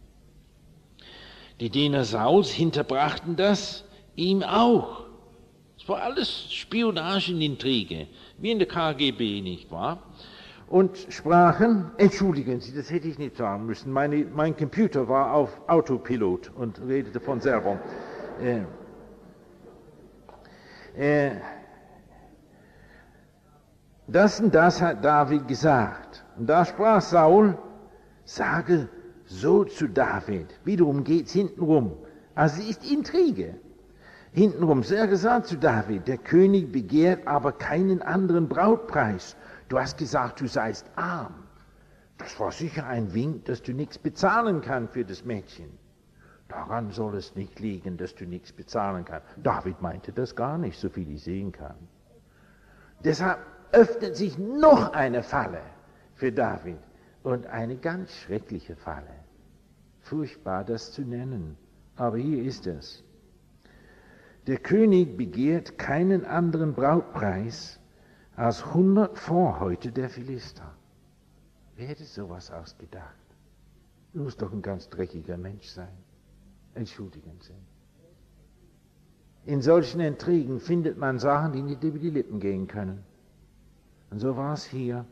Die Diener Sauls hinterbrachten das ihm auch. Es war alles Spionage und Intrige, wie in der KGB, nicht wahr? Und sprachen, entschuldigen Sie, das hätte ich nicht sagen müssen, mein Computer war auf Autopilot und redete von selber. Das und das hat David gesagt. Und da sprach Saul, sage so zu David. Wiederum geht's hintenrum. Also es ist Intrige. Hintenrum sehr gesagt zu David, der König begehrt aber keinen anderen Brautpreis. Du hast gesagt, du seist arm. Das war sicher ein Wink, dass du nichts bezahlen kannst für das Mädchen. Daran soll es nicht liegen, dass du nichts bezahlen kannst. David meinte das gar nicht, so viel ich sehen kann. Deshalb öffnet sich noch eine Falle für David und eine ganz schreckliche Falle. Furchtbar, das zu nennen, aber hier ist es. Der König begehrt keinen anderen Brautpreis als 100 Vorhäute der Philister. Wer hätte sowas ausgedacht? Du musst doch ein ganz dreckiger Mensch sein. Entschuldigen Sie. In solchen Intrigen findet man Sachen, die nicht über die Lippen gehen können. Und so war es hier.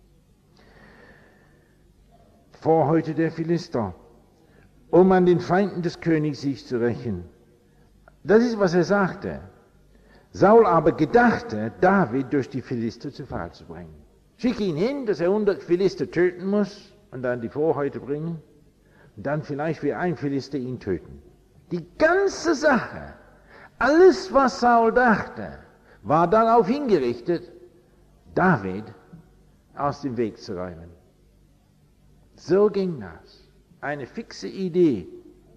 Vorhäute der Philister, um an den Feinden des Königs sich zu rächen. Das ist, was er sagte. Saul aber gedachte, David durch die Philister zu Fall zu bringen. Schick ihn hin, dass er 100 Philister töten muss und dann die Vorhäute bringen. Und dann vielleicht wie ein Philister ihn töten. Die ganze Sache, alles, was Saul dachte, war darauf hingerichtet, David aus dem Weg zu räumen. So ging das. Eine fixe Idee.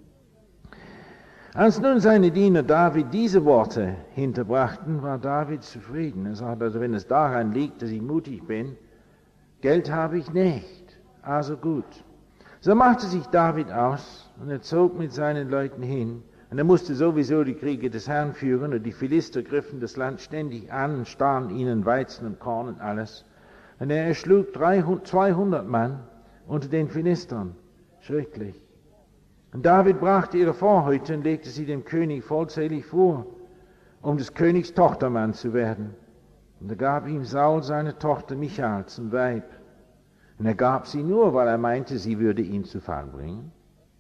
Als nun seine Diener David diese Worte hinterbrachten, war David zufrieden. Er sagte, also wenn es daran liegt, dass ich mutig bin, Geld habe ich nicht. Also gut. So machte sich David aus und er zog mit seinen Leuten hin. Und er musste sowieso die Kriege des Herrn führen und die Philister griffen das Land ständig an und stahlen ihnen Weizen und Korn und alles. Und er erschlug 200 Mann unter den Philistern. Schrecklich. Und David brachte ihre Vorhäute und legte sie dem König vollzählig vor, um des Königs Tochtermann zu werden. Und er gab ihm Saul seine Tochter Michal zum Weib. Und er gab sie nur, weil er meinte, sie würde ihn zu Fall bringen.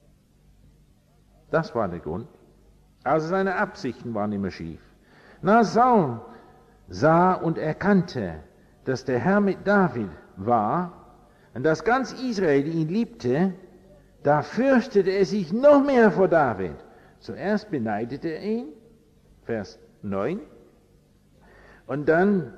Das war der Grund. Also seine Absichten waren immer schief. Na, Saul sah und erkannte, dass der Herr mit David war und dass ganz Israel ihn liebte, da fürchtete er sich noch mehr vor David. Zuerst beneidete er ihn, Vers 9, und dann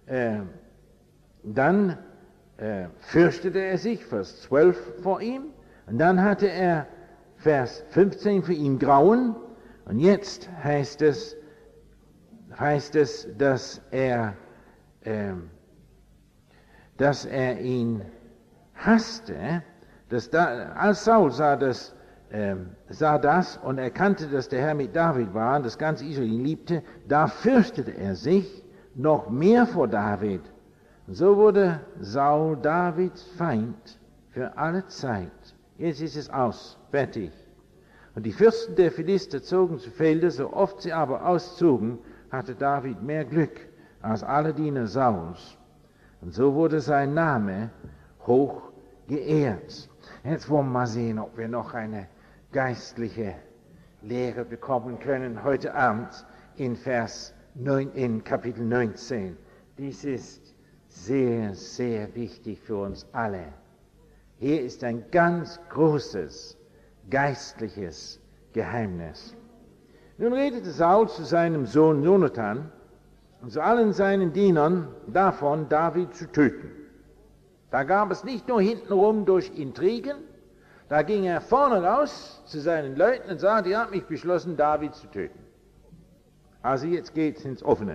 fürchtete er sich, Vers 12, vor ihm, und dann hatte er, Vers 15, für ihn Grauen, und jetzt heißt es, dass er ihn hasste. Als Saul sah das und erkannte, dass der Herr mit David war und das ganze Israel ihn liebte, da fürchtete er sich noch mehr vor David. Und so wurde Saul Davids Feind für alle Zeit. Jetzt ist es aus, fertig. Und die Fürsten der Philister zogen zu Felde, so oft sie aber auszogen, hatte David mehr Glück als alle Diener Sauls. Und so wurde sein Name hoch geehrt. Jetzt wollen wir mal sehen, ob wir noch eine geistliche Lehre bekommen können heute Abend in Kapitel 19. Dies ist sehr, sehr wichtig für uns alle. Hier ist ein ganz großes geistliches Geheimnis. Nun redete Saul zu seinem Sohn Jonathan und zu allen seinen Dienern davon, David zu töten. Da gab es nicht nur hintenrum durch Intrigen, da ging er vorne raus zu seinen Leuten und sagte, ihr habt mich beschlossen, David zu töten. Also jetzt geht's ins Offene.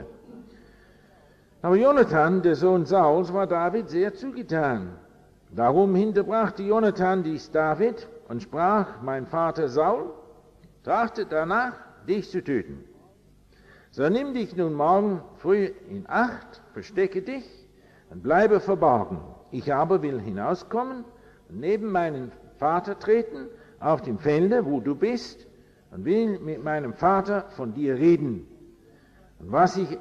Aber Jonathan, der Sohn Sauls, war David sehr zugetan. Darum hinterbrachte Jonathan dies David und sprach, mein Vater Saul trachtet danach, dich zu töten. So nimm dich nun morgen früh in Acht, verstecke dich und bleibe verborgen. Ich aber will hinauskommen und neben meinen Vater treten auf dem Felde, wo du bist, und will mit meinem Vater von dir reden. Und was ich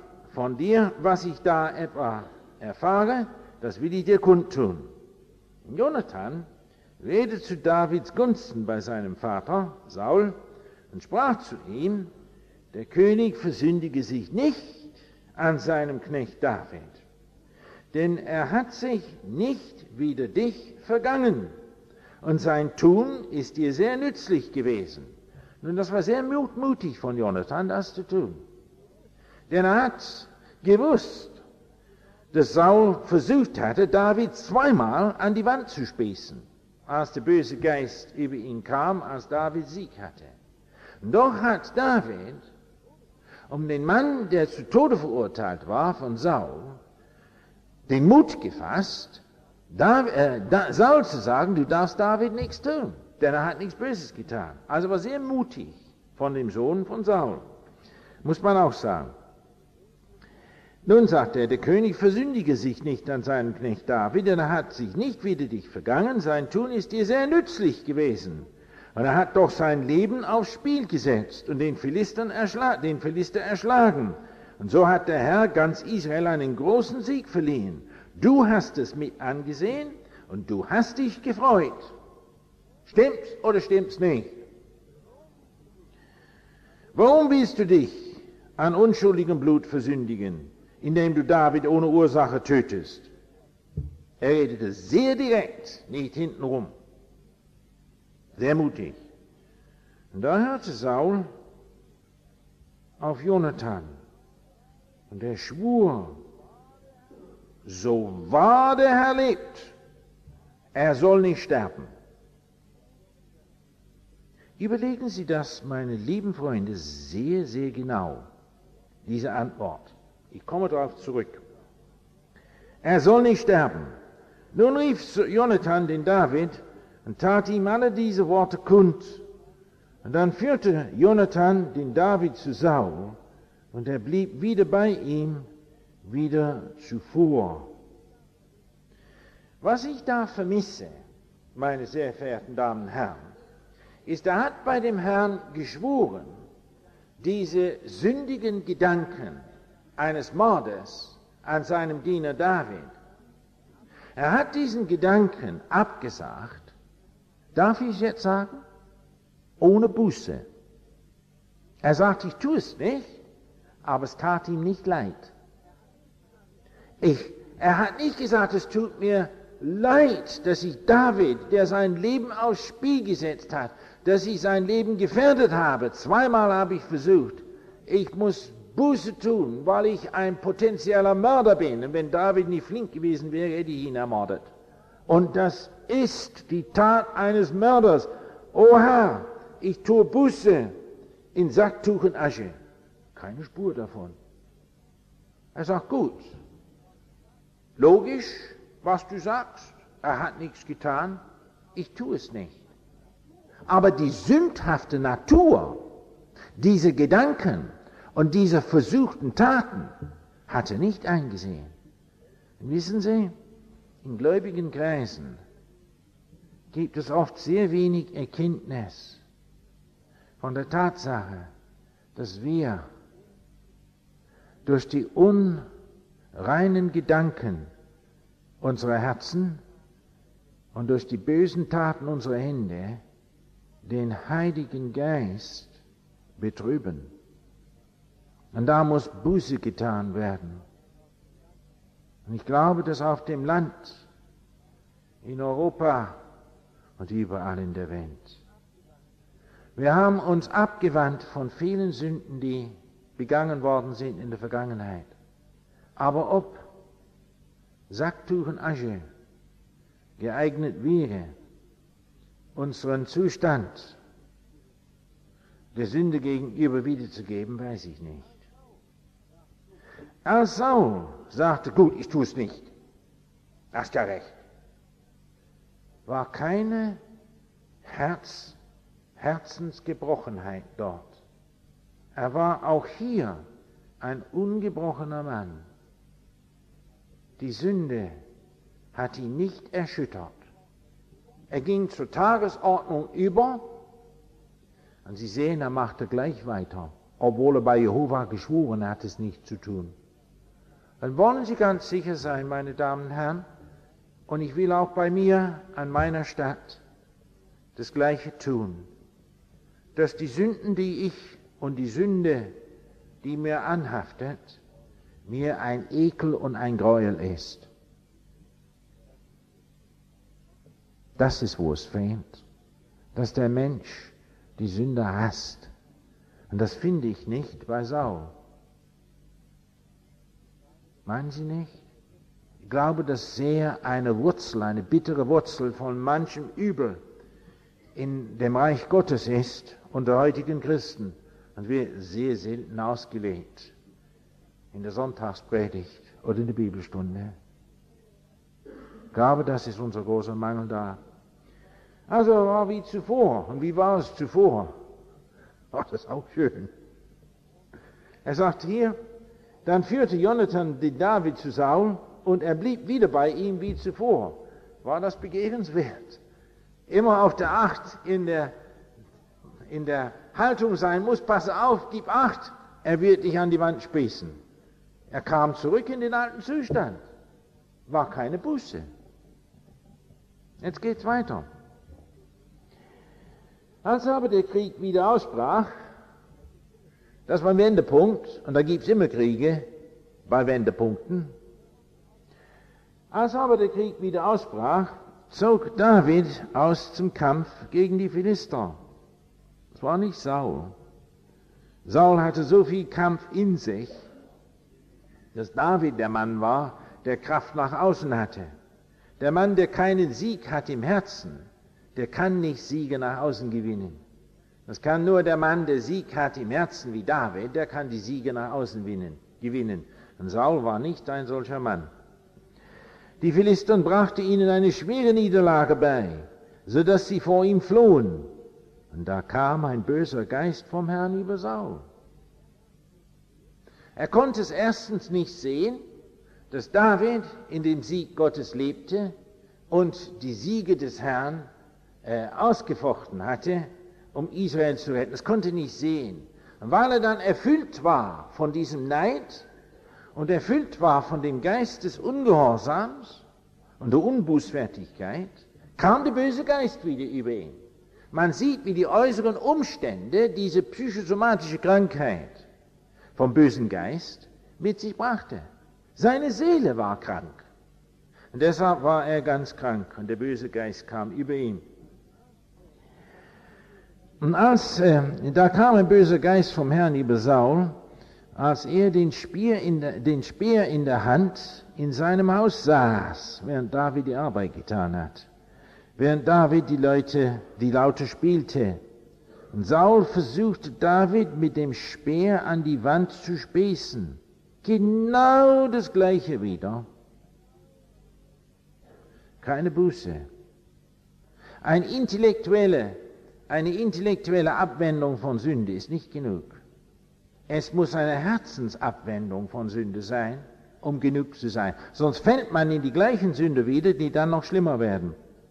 da etwa erfahre, das will ich dir kundtun. Jonathan redete zu Davids Gunsten bei seinem Vater Saul und sprach zu ihm, der König versündige sich nicht an seinem Knecht David, denn er hat sich nicht wider dich vergangen und sein Tun ist dir sehr nützlich gewesen. Nun, das war sehr mutig von Jonathan, das zu tun. Denn er hat gewusst, dass Saul versucht hatte, David zweimal an die Wand zu spießen, als der böse Geist über ihn kam, als David Sieg hatte. Und doch hat David, um den Mann, der zu Tode verurteilt war von Saul, den Mut gefasst, Saul zu sagen, du darfst David nichts tun, denn er hat nichts Böses getan. Also war sehr mutig von dem Sohn von Saul, muss man auch sagen. Nun sagt er, der König versündige sich nicht an seinem Knecht David, denn er hat sich nicht wider dich vergangen, sein Tun ist dir sehr nützlich gewesen. Und er hat doch sein Leben aufs Spiel gesetzt und den Philister erschlagen. Und so hat der Herr ganz Israel einen großen Sieg verliehen. Du hast es mit angesehen und du hast dich gefreut. Stimmt's oder stimmt's nicht? Warum willst du dich an unschuldigem Blut versündigen, indem du David ohne Ursache tötest? Er redete sehr direkt, nicht hintenrum. Sehr mutig. Und da hörte Saul auf Jonathan. Und er schwur, so wahr der Herr lebt, er soll nicht sterben. Überlegen Sie das, meine lieben Freunde, sehr, sehr genau, diese Antwort. Ich komme darauf zurück. Er soll nicht sterben. Nun rief Jonathan den David und tat ihm alle diese Worte kund. Und dann führte Jonathan den David zu Saul, und er blieb wieder bei ihm, wieder zuvor. Was ich da vermisse, meine sehr verehrten Damen und Herren, ist, er hat bei dem Herrn geschworen, diese sündigen Gedanken eines Mordes an seinem Diener David, er hat diesen Gedanken abgesagt, darf ich jetzt sagen, ohne Buße. Er sagt, ich tue es nicht, aber es tat ihm nicht leid. Er hat nicht gesagt, es tut mir leid, dass ich David, der sein Leben aufs Spiel gesetzt hat, dass ich sein Leben gefährdet habe. Zweimal habe ich versucht. Ich muss Buße tun, weil ich ein potenzieller Mörder bin. Und wenn David nicht flink gewesen wäre, hätte ich ihn ermordet. Und das ist die Tat eines Mörders. O Herr, ich tue Buße in Sacktuch und Asche. Keine Spur davon. Er sagt, gut, logisch, was du sagst, er hat nichts getan, ich tue es nicht. Aber die sündhafte Natur, diese Gedanken und diese versuchten Taten hat er nicht eingesehen. Und wissen Sie, in gläubigen Kreisen gibt es oft sehr wenig Erkenntnis von der Tatsache, dass wir durch die unreinen Gedanken unserer Herzen und durch die bösen Taten unserer Hände den Heiligen Geist betrüben. Und da muss Buße getan werden. Und ich glaube, dass auf dem Land, in Europa und überall in der Welt, wir haben uns abgewandt von vielen Sünden, die begangen worden sind in der Vergangenheit. Aber ob Sacktuch und Asche geeignet wäre, unseren Zustand der Sünde gegenüber wiederzugeben, weiß ich nicht. Als Saul sagte, gut, ich tue es nicht, hast ja recht, war keine Herzensgebrochenheit dort. Er war auch hier ein ungebrochener Mann. Die Sünde hat ihn nicht erschüttert. Er ging zur Tagesordnung über und Sie sehen, er machte gleich weiter, obwohl er bei Jehova geschworen hat, es nicht zu tun. Dann wollen Sie ganz sicher sein, meine Damen und Herren, und ich will auch bei mir an meiner Stadt das Gleiche tun, dass die Sünden, die ich und die Sünde, die mir anhaftet, mir ein Ekel und ein Gräuel ist. Das ist, wo es fehlt, dass der Mensch die Sünde hasst. Und das finde ich nicht bei Saul. Meinen Sie nicht? Ich glaube, dass sehr eine Wurzel, eine bittere Wurzel von manchem Übel in dem Reich Gottes ist unter heutigen Christen und wird sehr selten ausgelegt in der Sonntagspredigt oder in der Bibelstunde. Gabe, das ist unser großer Mangel da. Also war wie zuvor. Und wie war es zuvor? Ach, das ist auch schön. Er sagt hier, dann führte Jonathan den David zu Saul und er blieb wieder bei ihm wie zuvor. War das begehrenswert? Immer auf der Acht in der Haltung sein muss, passe auf, gib Acht, er wird dich an die Wand spießen. Er kam zurück in den alten Zustand. War keine Buße. Jetzt geht's weiter. Als aber der Krieg wieder ausbrach, das war ein Wendepunkt, und da gibt's immer Kriege bei Wendepunkten. Als aber der Krieg wieder ausbrach, zog David aus zum Kampf gegen die Philister. Es war nicht Saul. Saul hatte so viel Kampf in sich, dass David der Mann war, der Kraft nach außen hatte. Der Mann, der keinen Sieg hat im Herzen, der kann nicht Siege nach außen gewinnen. Das kann nur der Mann, der Sieg hat im Herzen wie David, der kann die Siege nach außen gewinnen. Und Saul war nicht ein solcher Mann. Die Philister brachten ihnen eine schwere Niederlage bei, so dass sie vor ihm flohen. Und da kam ein böser Geist vom Herrn über Saul. Er konnte es erstens nicht sehen, dass David in dem Sieg Gottes lebte und die Siege des Herrn ausgefochten hatte, um Israel zu retten. Das konnte nicht sehen. Und weil er dann erfüllt war von diesem Neid und erfüllt war von dem Geist des Ungehorsams und der Unbußfertigkeit, kam der böse Geist wieder über ihn. Man sieht, wie die äußeren Umstände diese psychosomatische Krankheit vom bösen Geist mit sich brachte. Seine Seele war krank. Und deshalb war er ganz krank und der böse Geist kam über ihn. Und da kam ein böser Geist vom Herrn über Saul, als er den Speer in der Hand in seinem Haus saß, während David die Arbeit getan hat. Während David die Laute spielte. Und Saul versuchte David mit dem Speer an die Wand zu spießen. Genau das Gleiche wieder. Keine Buße. Eine intellektuelle Abwendung von Sünde ist nicht genug. Es muss eine Herzensabwendung von Sünde sein, um genug zu sein. Sonst fällt man in die gleichen Sünde wieder, die dann noch schlimmer werden.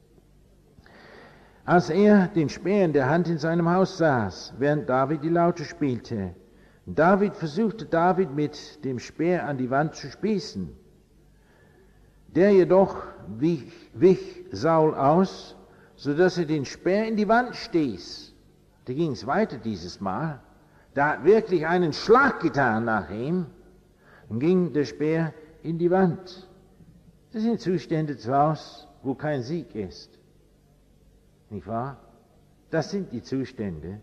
Als er den Speer in der Hand in seinem Haus saß, während David die Laute spielte, David versuchte mit dem Speer an die Wand zu spießen. Der jedoch wich Saul aus, so dass er den Speer in die Wand stieß. Da ging es weiter dieses Mal. Da hat wirklich einen Schlag getan nach ihm und ging der Speer in die Wand. Das sind Zustände zu Hause, wo kein Sieg ist. Nicht wahr? Das sind die Zustände.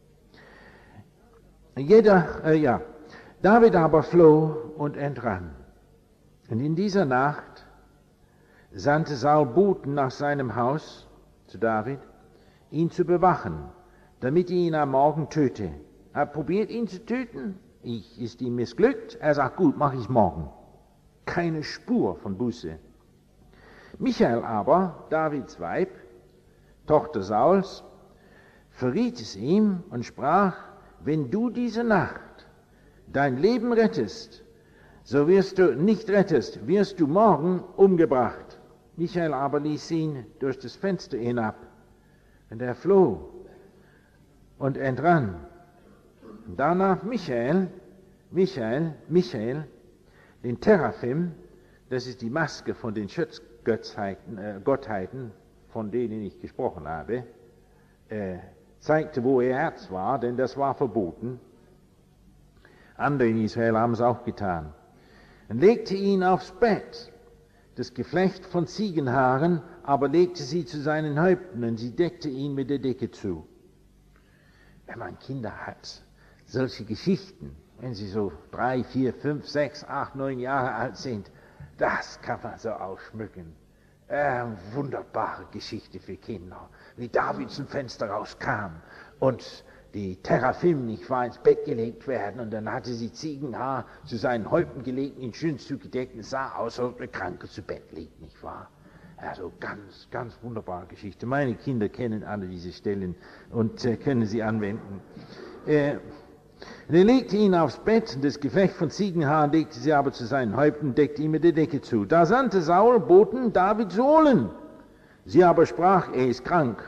David aber floh und entrann. Und in dieser Nacht sandte Saul Boten nach seinem Haus zu David, ihn zu bewachen, damit er ihn am Morgen töte. Er hat probiert, ihn zu töten. Ist ihm missglückt. Er sagt, gut, mache ich morgen. Keine Spur von Buße. Michael aber, Davids Weib, Tochter Sauls, verriet es ihm und sprach, wenn du diese Nacht dein Leben rettest, so wirst du morgen umgebracht. Michael aber ließ ihn durch das Fenster hinab, und er floh und entrann. Und da nahm Michael den Teraphim, das ist die Maske von den Gottheiten, von denen ich gesprochen habe, zeigte, wo ihr Herz war, denn das war verboten. Andere in Israel haben es auch getan. Und legte ihn aufs Bett, das Geflecht von Ziegenhaaren, aber legte sie zu seinen Häupten und sie deckte ihn mit der Decke zu. Wenn man Kinder hat, solche Geschichten, wenn sie so 3, 4, 5, 6, 8, 9 Jahre alt sind, das kann man so ausschmücken. Wunderbare Geschichte für Kinder, wie David zum Fenster rauskam und die Teraphim nicht war ins Bett gelegt werden und dann hatte sie Ziegenhaar zu seinen Häupten gelegt, ihn schön zugedeckt und sah aus, als ob der Kranke zu Bett liegt, nicht wahr? Also ganz, ganz wunderbare Geschichte. Meine Kinder kennen alle diese Stellen und können sie anwenden. Er legte ihn aufs Bett, und das Geflecht von Ziegenhaaren legte sie aber zu seinen Häupten und deckte ihm mit der Decke zu. Da sandte Saul Boten, David zu holen. Sie aber sprach, er ist krank.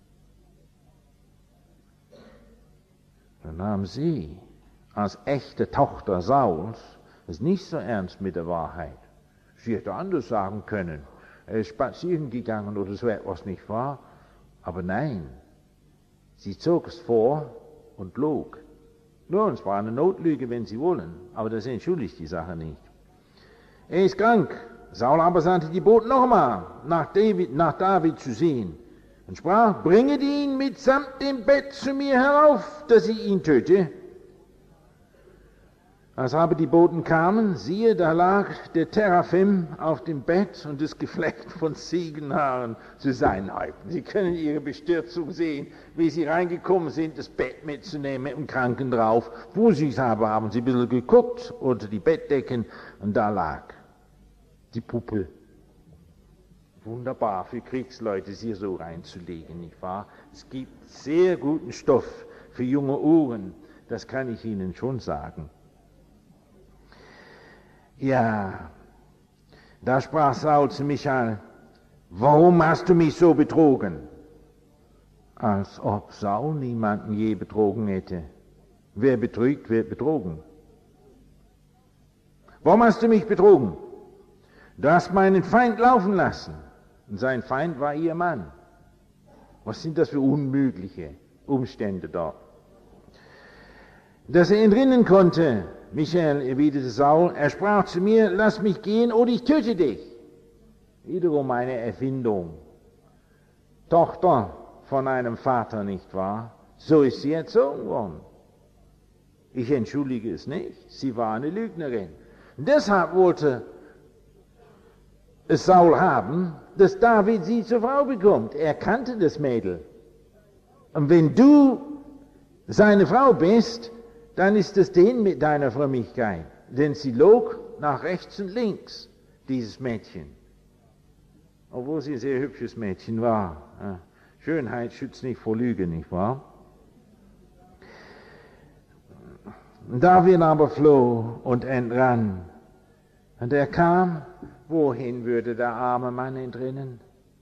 Dann nahm sie als echte Tochter Sauls es nicht so ernst mit der Wahrheit. Sie hätte anders sagen können, er ist spazieren gegangen oder so etwas, nicht wahr? Aber nein, sie zog es vor und log. Nun, es war eine Notlüge, wenn Sie wollen, aber das entschuldigt die Sache nicht. Er ist krank. Saul aber sandte die Boten nochmal nach David zu sehen und sprach, bringet ihn mitsamt dem Bett zu mir herauf, dass ich ihn töte. Als aber die Boten kamen, siehe, da lag der Teraphim auf dem Bett und das Geflecht von Ziegenhaaren zu seinen Häupten. Sie können ihre Bestürzung sehen, wie sie reingekommen sind, das Bett mitzunehmen mit dem Kranken drauf. Wo sie es haben sie ein bisschen geguckt unter die Bettdecken und da lag die Puppe. Wunderbar für Kriegsleute, sie so reinzulegen, nicht wahr? Es gibt sehr guten Stoff für junge Ohren, das kann ich Ihnen schon sagen. Ja, da sprach Saul zu Michael, warum hast du mich so betrogen? Als ob Saul niemanden je betrogen hätte. Wer betrügt, wird betrogen. Warum hast du mich betrogen? Du hast meinen Feind laufen lassen. Und sein Feind war ihr Mann. Was sind das für unmögliche Umstände dort? Dass er entrinnen konnte, Michael, erwiderte Saul, er sprach zu mir, lass mich gehen oder ich töte dich. Wiederum eine Erfindung. Tochter von einem Vater, nicht wahr? So ist sie erzogen worden. Ich entschuldige es nicht, sie war eine Lügnerin. Und deshalb wollte es Saul haben, dass David sie zur Frau bekommt. Er kannte das Mädel. Und wenn du seine Frau bist, dann ist es den mit deiner Frömmigkeit. Denn sie log nach rechts und links, dieses Mädchen. Obwohl sie ein sehr hübsches Mädchen war. Schönheit schützt nicht vor Lüge, nicht wahr? David aber floh und entrann. Und er kam, wohin würde der arme Mann entrinnen?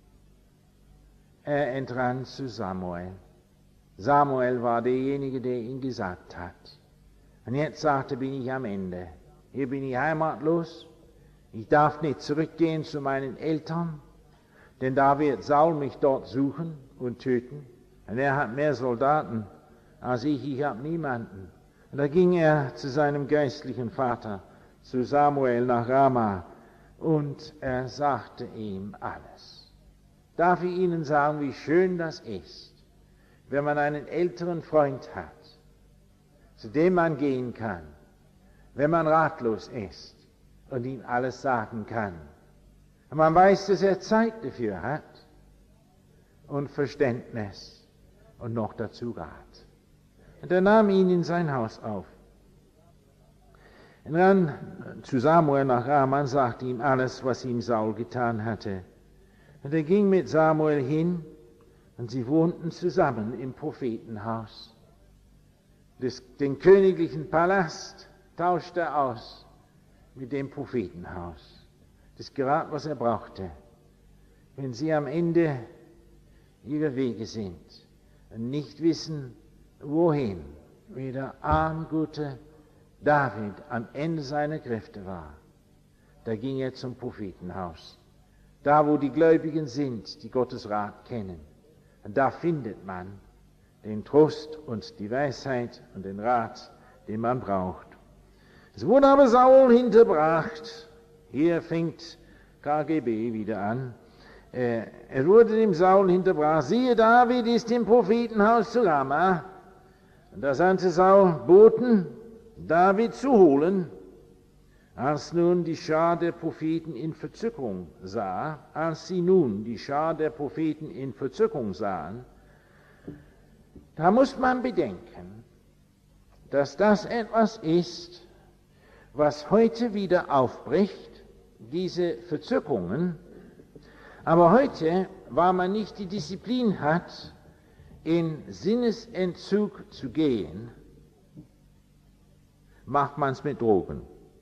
Er entrann zu Samuel. Samuel war derjenige, der ihn gesagt hat. Und jetzt sagte, bin ich am Ende. Hier bin ich heimatlos. Ich darf nicht zurückgehen zu meinen Eltern, denn da wird Saul mich dort suchen und töten. Und er hat mehr Soldaten als ich habe niemanden. Und da ging er zu seinem geistlichen Vater, zu Samuel nach Rama, und er sagte ihm alles. Darf ich Ihnen sagen, wie schön das ist, wenn man einen älteren Freund hat, zu dem man gehen kann, wenn man ratlos ist und ihm alles sagen kann. Und man weiß, dass er Zeit dafür hat und Verständnis und noch dazu Rat. Und er nahm ihn in sein Haus auf. Und dann zu Samuel nach Rama und sagte ihm alles, was ihm Saul getan hatte. Und er ging mit Samuel hin und sie wohnten zusammen im Prophetenhaus. Den königlichen Palast tauschte er aus mit dem Prophetenhaus. Das ist gerade, was er brauchte. Wenn sie am Ende ihrer Wege sind und nicht wissen, wohin, wie der arme, gute David am Ende seiner Kräfte war, da ging er zum Prophetenhaus. Da, wo die Gläubigen sind, die Gottes Rat kennen. Und da findet man den Trost und die Weisheit und den Rat, den man braucht. Es wurde aber Saul hinterbracht. Hier fängt KGB wieder an. Er wurde dem Saul hinterbracht. Siehe, David ist im Prophetenhaus zu Rama. Und da sandte Saul Boten, David zu holen. Als nun die Schar der Propheten in Verzückung sah, da muss man bedenken, dass das etwas ist, was heute wieder aufbricht, diese Verzückungen, Aber heute, weil man nicht die Disziplin hat, in Sinnesentzug zu gehen, macht man es mit Drogen.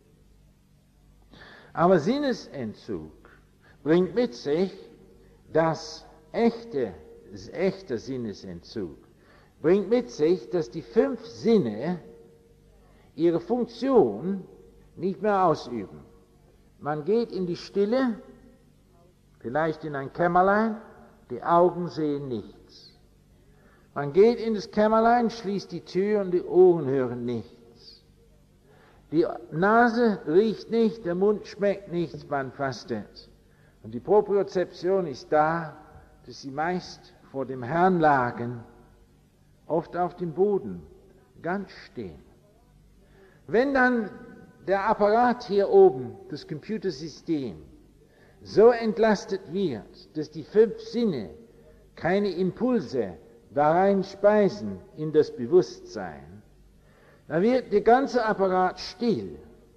Aber Sinnesentzug bringt mit sich, dass echter Sinnesentzug bringt mit sich, dass die 5 Sinne ihre Funktion nicht mehr ausüben. Man geht in die Stille, vielleicht in ein Kämmerlein, die Augen sehen nichts. Man geht in das Kämmerlein, schließt die Tür und die Ohren hören nichts. Die Nase riecht nicht, der Mund schmeckt nichts, man fastet. Und die Propriozeption ist da, dass sie meist vor dem Herrn lagen, oft auf dem Boden, ganz still. Wenn dann der Apparat hier oben, das Computersystem, so entlastet wird, dass die 5 Sinne keine Impulse da rein speisen in das Bewusstsein, dann wird der ganze Apparat still.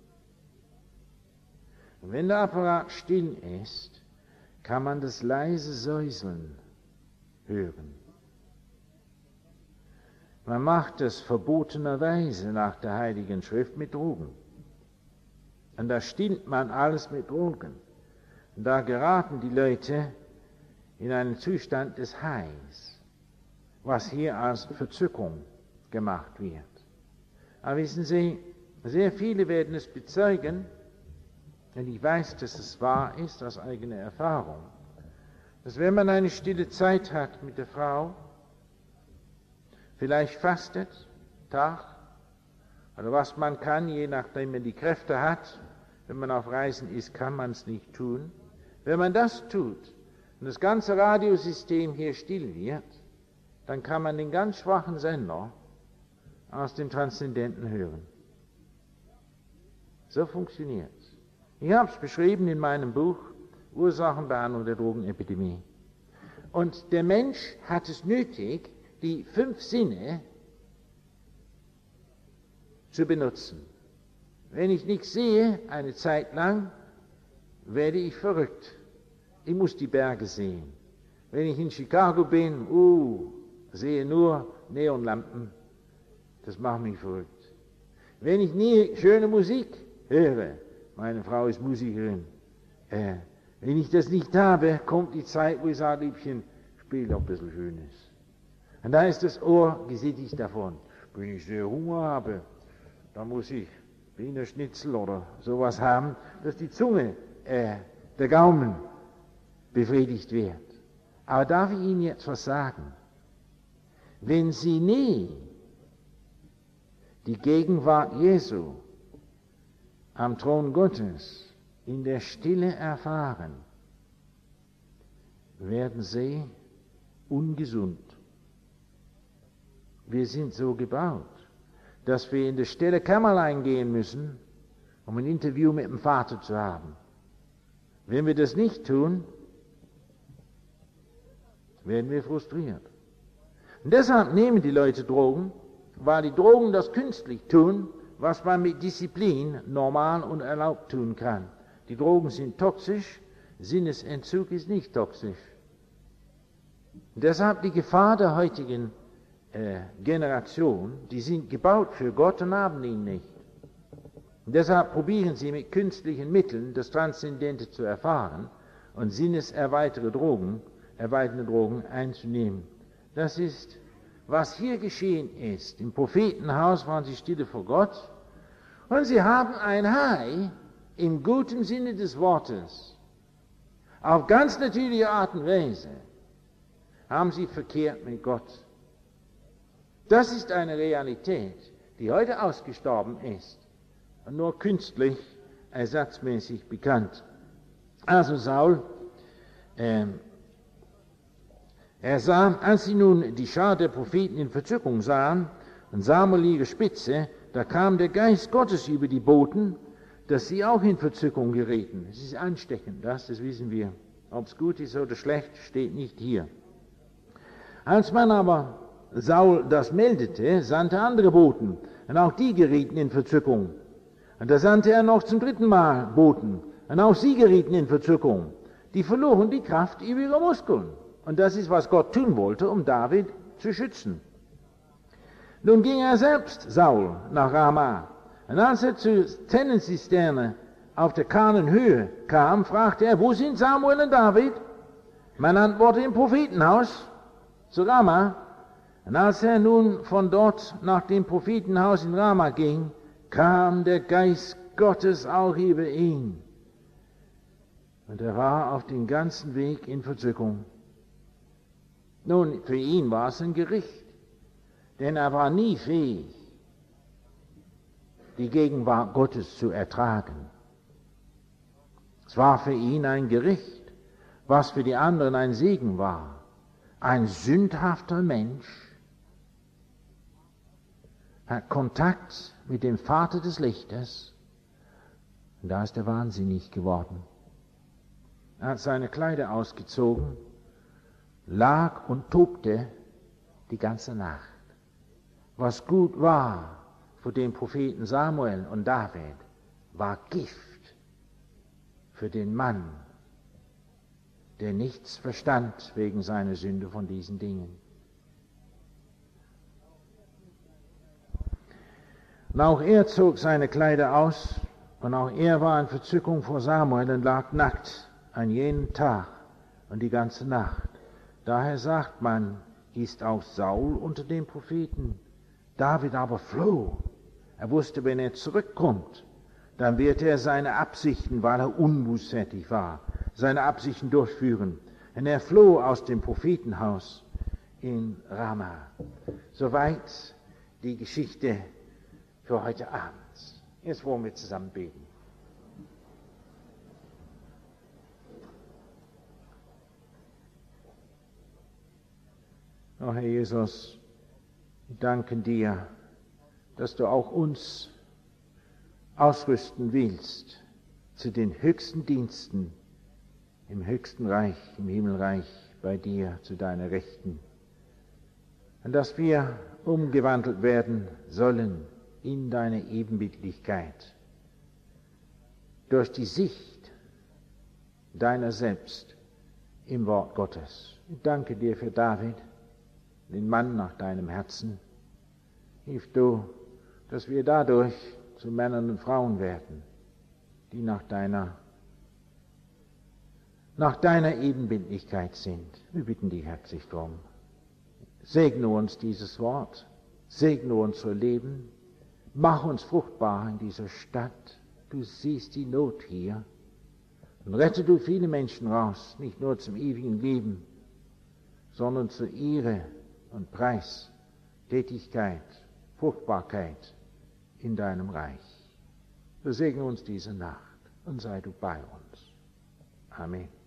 Und wenn der Apparat still ist, kann man das leise Säuseln hören. Man macht es verbotenerweise nach der Heiligen Schrift mit Drogen. Und da stillt man alles mit Drogen. Und da geraten die Leute in einen Zustand des Highs, was hier als Verzückung gemacht wird. Aber wissen Sie, sehr viele werden es bezeugen, und ich weiß, dass es wahr ist aus eigener Erfahrung, dass wenn man eine stille Zeit hat mit der Frau, vielleicht fastet, Tag, oder was man kann, je nachdem man die Kräfte hat, wenn man auf Reisen ist, kann man es nicht tun. Wenn man das tut und das ganze Radiosystem hier still wird, dann kann man den ganz schwachen Sender aus dem Transzendenten hören. So funktioniert es. Ich habe es beschrieben in meinem Buch Ursachenbehandlung der Drogenepidemie. Und der Mensch hat es nötig, die 5 Sinne zu benutzen. Wenn ich nichts sehe, eine Zeit lang, werde ich verrückt. Ich muss die Berge sehen. Wenn ich in Chicago bin, sehe nur Neonlampen. Das macht mich verrückt. Wenn ich nie schöne Musik höre, meine Frau ist Musikerin, wenn ich das nicht habe, kommt die Zeit, wo ich sage, Liebchen, spiel doch ein bisschen Schönes. Und da ist das Ohr gesättigt davon. Wenn ich sehr Hunger habe, dann muss ich Wiener Schnitzel oder sowas haben, dass die Zunge, der Gaumen befriedigt wird. Aber darf ich Ihnen jetzt was sagen? Wenn Sie nie die Gegenwart Jesu am Thron Gottes in der Stille erfahren, werden Sie ungesund. Wir sind so gebaut, dass wir in das stille Kämmerlein gehen müssen, um ein Interview mit dem Vater zu haben. Wenn wir das nicht tun, werden wir frustriert. Und deshalb nehmen die Leute Drogen, weil die Drogen das künstlich tun, was man mit Disziplin normal und erlaubt tun kann. Die Drogen sind toxisch, Sinnesentzug ist nicht toxisch. Und deshalb die Gefahr der heutigen Generation, die sind gebaut für Gott und haben ihn nicht. Und deshalb probieren sie mit künstlichen Mitteln das Transzendente zu erfahren und sinneserweiternde Drogen einzunehmen. Das ist, was hier geschehen ist. Im Prophetenhaus waren sie stille vor Gott und sie haben ein High im guten Sinne des Wortes. Auf ganz natürliche Art und Weise haben sie verkehrt mit Gott. Das ist eine Realität, die heute ausgestorben ist und nur künstlich, ersatzmäßig bekannt. Also Saul, er sah, als sie nun die Schar der Propheten in Verzückung sahen und Samuel ihre Spitze, da kam der Geist Gottes über die Boten, dass sie auch in Verzückung gerieten. Es ist ansteckend, das wissen wir. Ob es gut ist oder schlecht, steht nicht hier. Als man aber Saul das meldete, sandte andere Boten, und auch die gerieten in Verzückung. Und da sandte er noch zum 3. Mal Boten, und auch sie gerieten in Verzückung. Die verloren die Kraft über ihre Muskeln. Und das ist, was Gott tun wollte, um David zu schützen. Nun ging er selbst, Saul, nach Rama. Und als er zur Tennenzisterne auf der kahlen Höhe kam, fragte er, wo sind Samuel und David? Man antwortete im Prophetenhaus zu Rama. Und als er nun von dort nach dem Prophetenhaus in Rama ging, kam der Geist Gottes auch über ihn. Und er war auf den ganzen Weg in Verzückung. Nun, für ihn war es ein Gericht, denn er war nie fähig, die Gegenwart Gottes zu ertragen. Es war für ihn ein Gericht, was für die anderen ein Segen war. Ein sündhafter Mensch hat Kontakt mit dem Vater des Lichtes, und da ist er wahnsinnig geworden. Er hat seine Kleider ausgezogen, lag und tobte die ganze Nacht. Was gut war für den Propheten Samuel und David, war Gift für den Mann, der nichts verstand wegen seiner Sünde von diesen Dingen. Und auch er zog seine Kleider aus, und auch er war in Verzückung vor Samuel und lag nackt an jenem Tag und die ganze Nacht. Daher sagt man, hieß auch Saul unter den Propheten. David aber floh. Er wusste, wenn er zurückkommt, dann wird er seine Absichten, weil er unbußfertig war, seine Absichten durchführen. Und er floh aus dem Prophetenhaus in Rama. Soweit die Geschichte für heute Abend. Jetzt wollen wir zusammen beten. Oh Herr Jesus, wir danken dir, dass du auch uns ausrüsten willst zu den höchsten Diensten im höchsten Reich, im Himmelreich, bei dir zu deiner Rechten. Und dass wir umgewandelt werden sollen in deine Ebenbildlichkeit durch die Sicht deiner selbst im Wort Gottes. Ich danke dir für David, den Mann nach deinem Herzen. Hilf du, dass wir dadurch zu Männern und Frauen werden, die nach deiner Ebenbildlichkeit sind. Wir bitten dich herzlich darum. Segne uns dieses Wort, segne unser Leben, mach uns fruchtbar in dieser Stadt. Du siehst die Not hier. Und rette du viele Menschen raus, nicht nur zum ewigen Leben, sondern zur Ehre und Preis, Tätigkeit, Fruchtbarkeit in deinem Reich. So segne uns diese Nacht und sei du bei uns. Amen.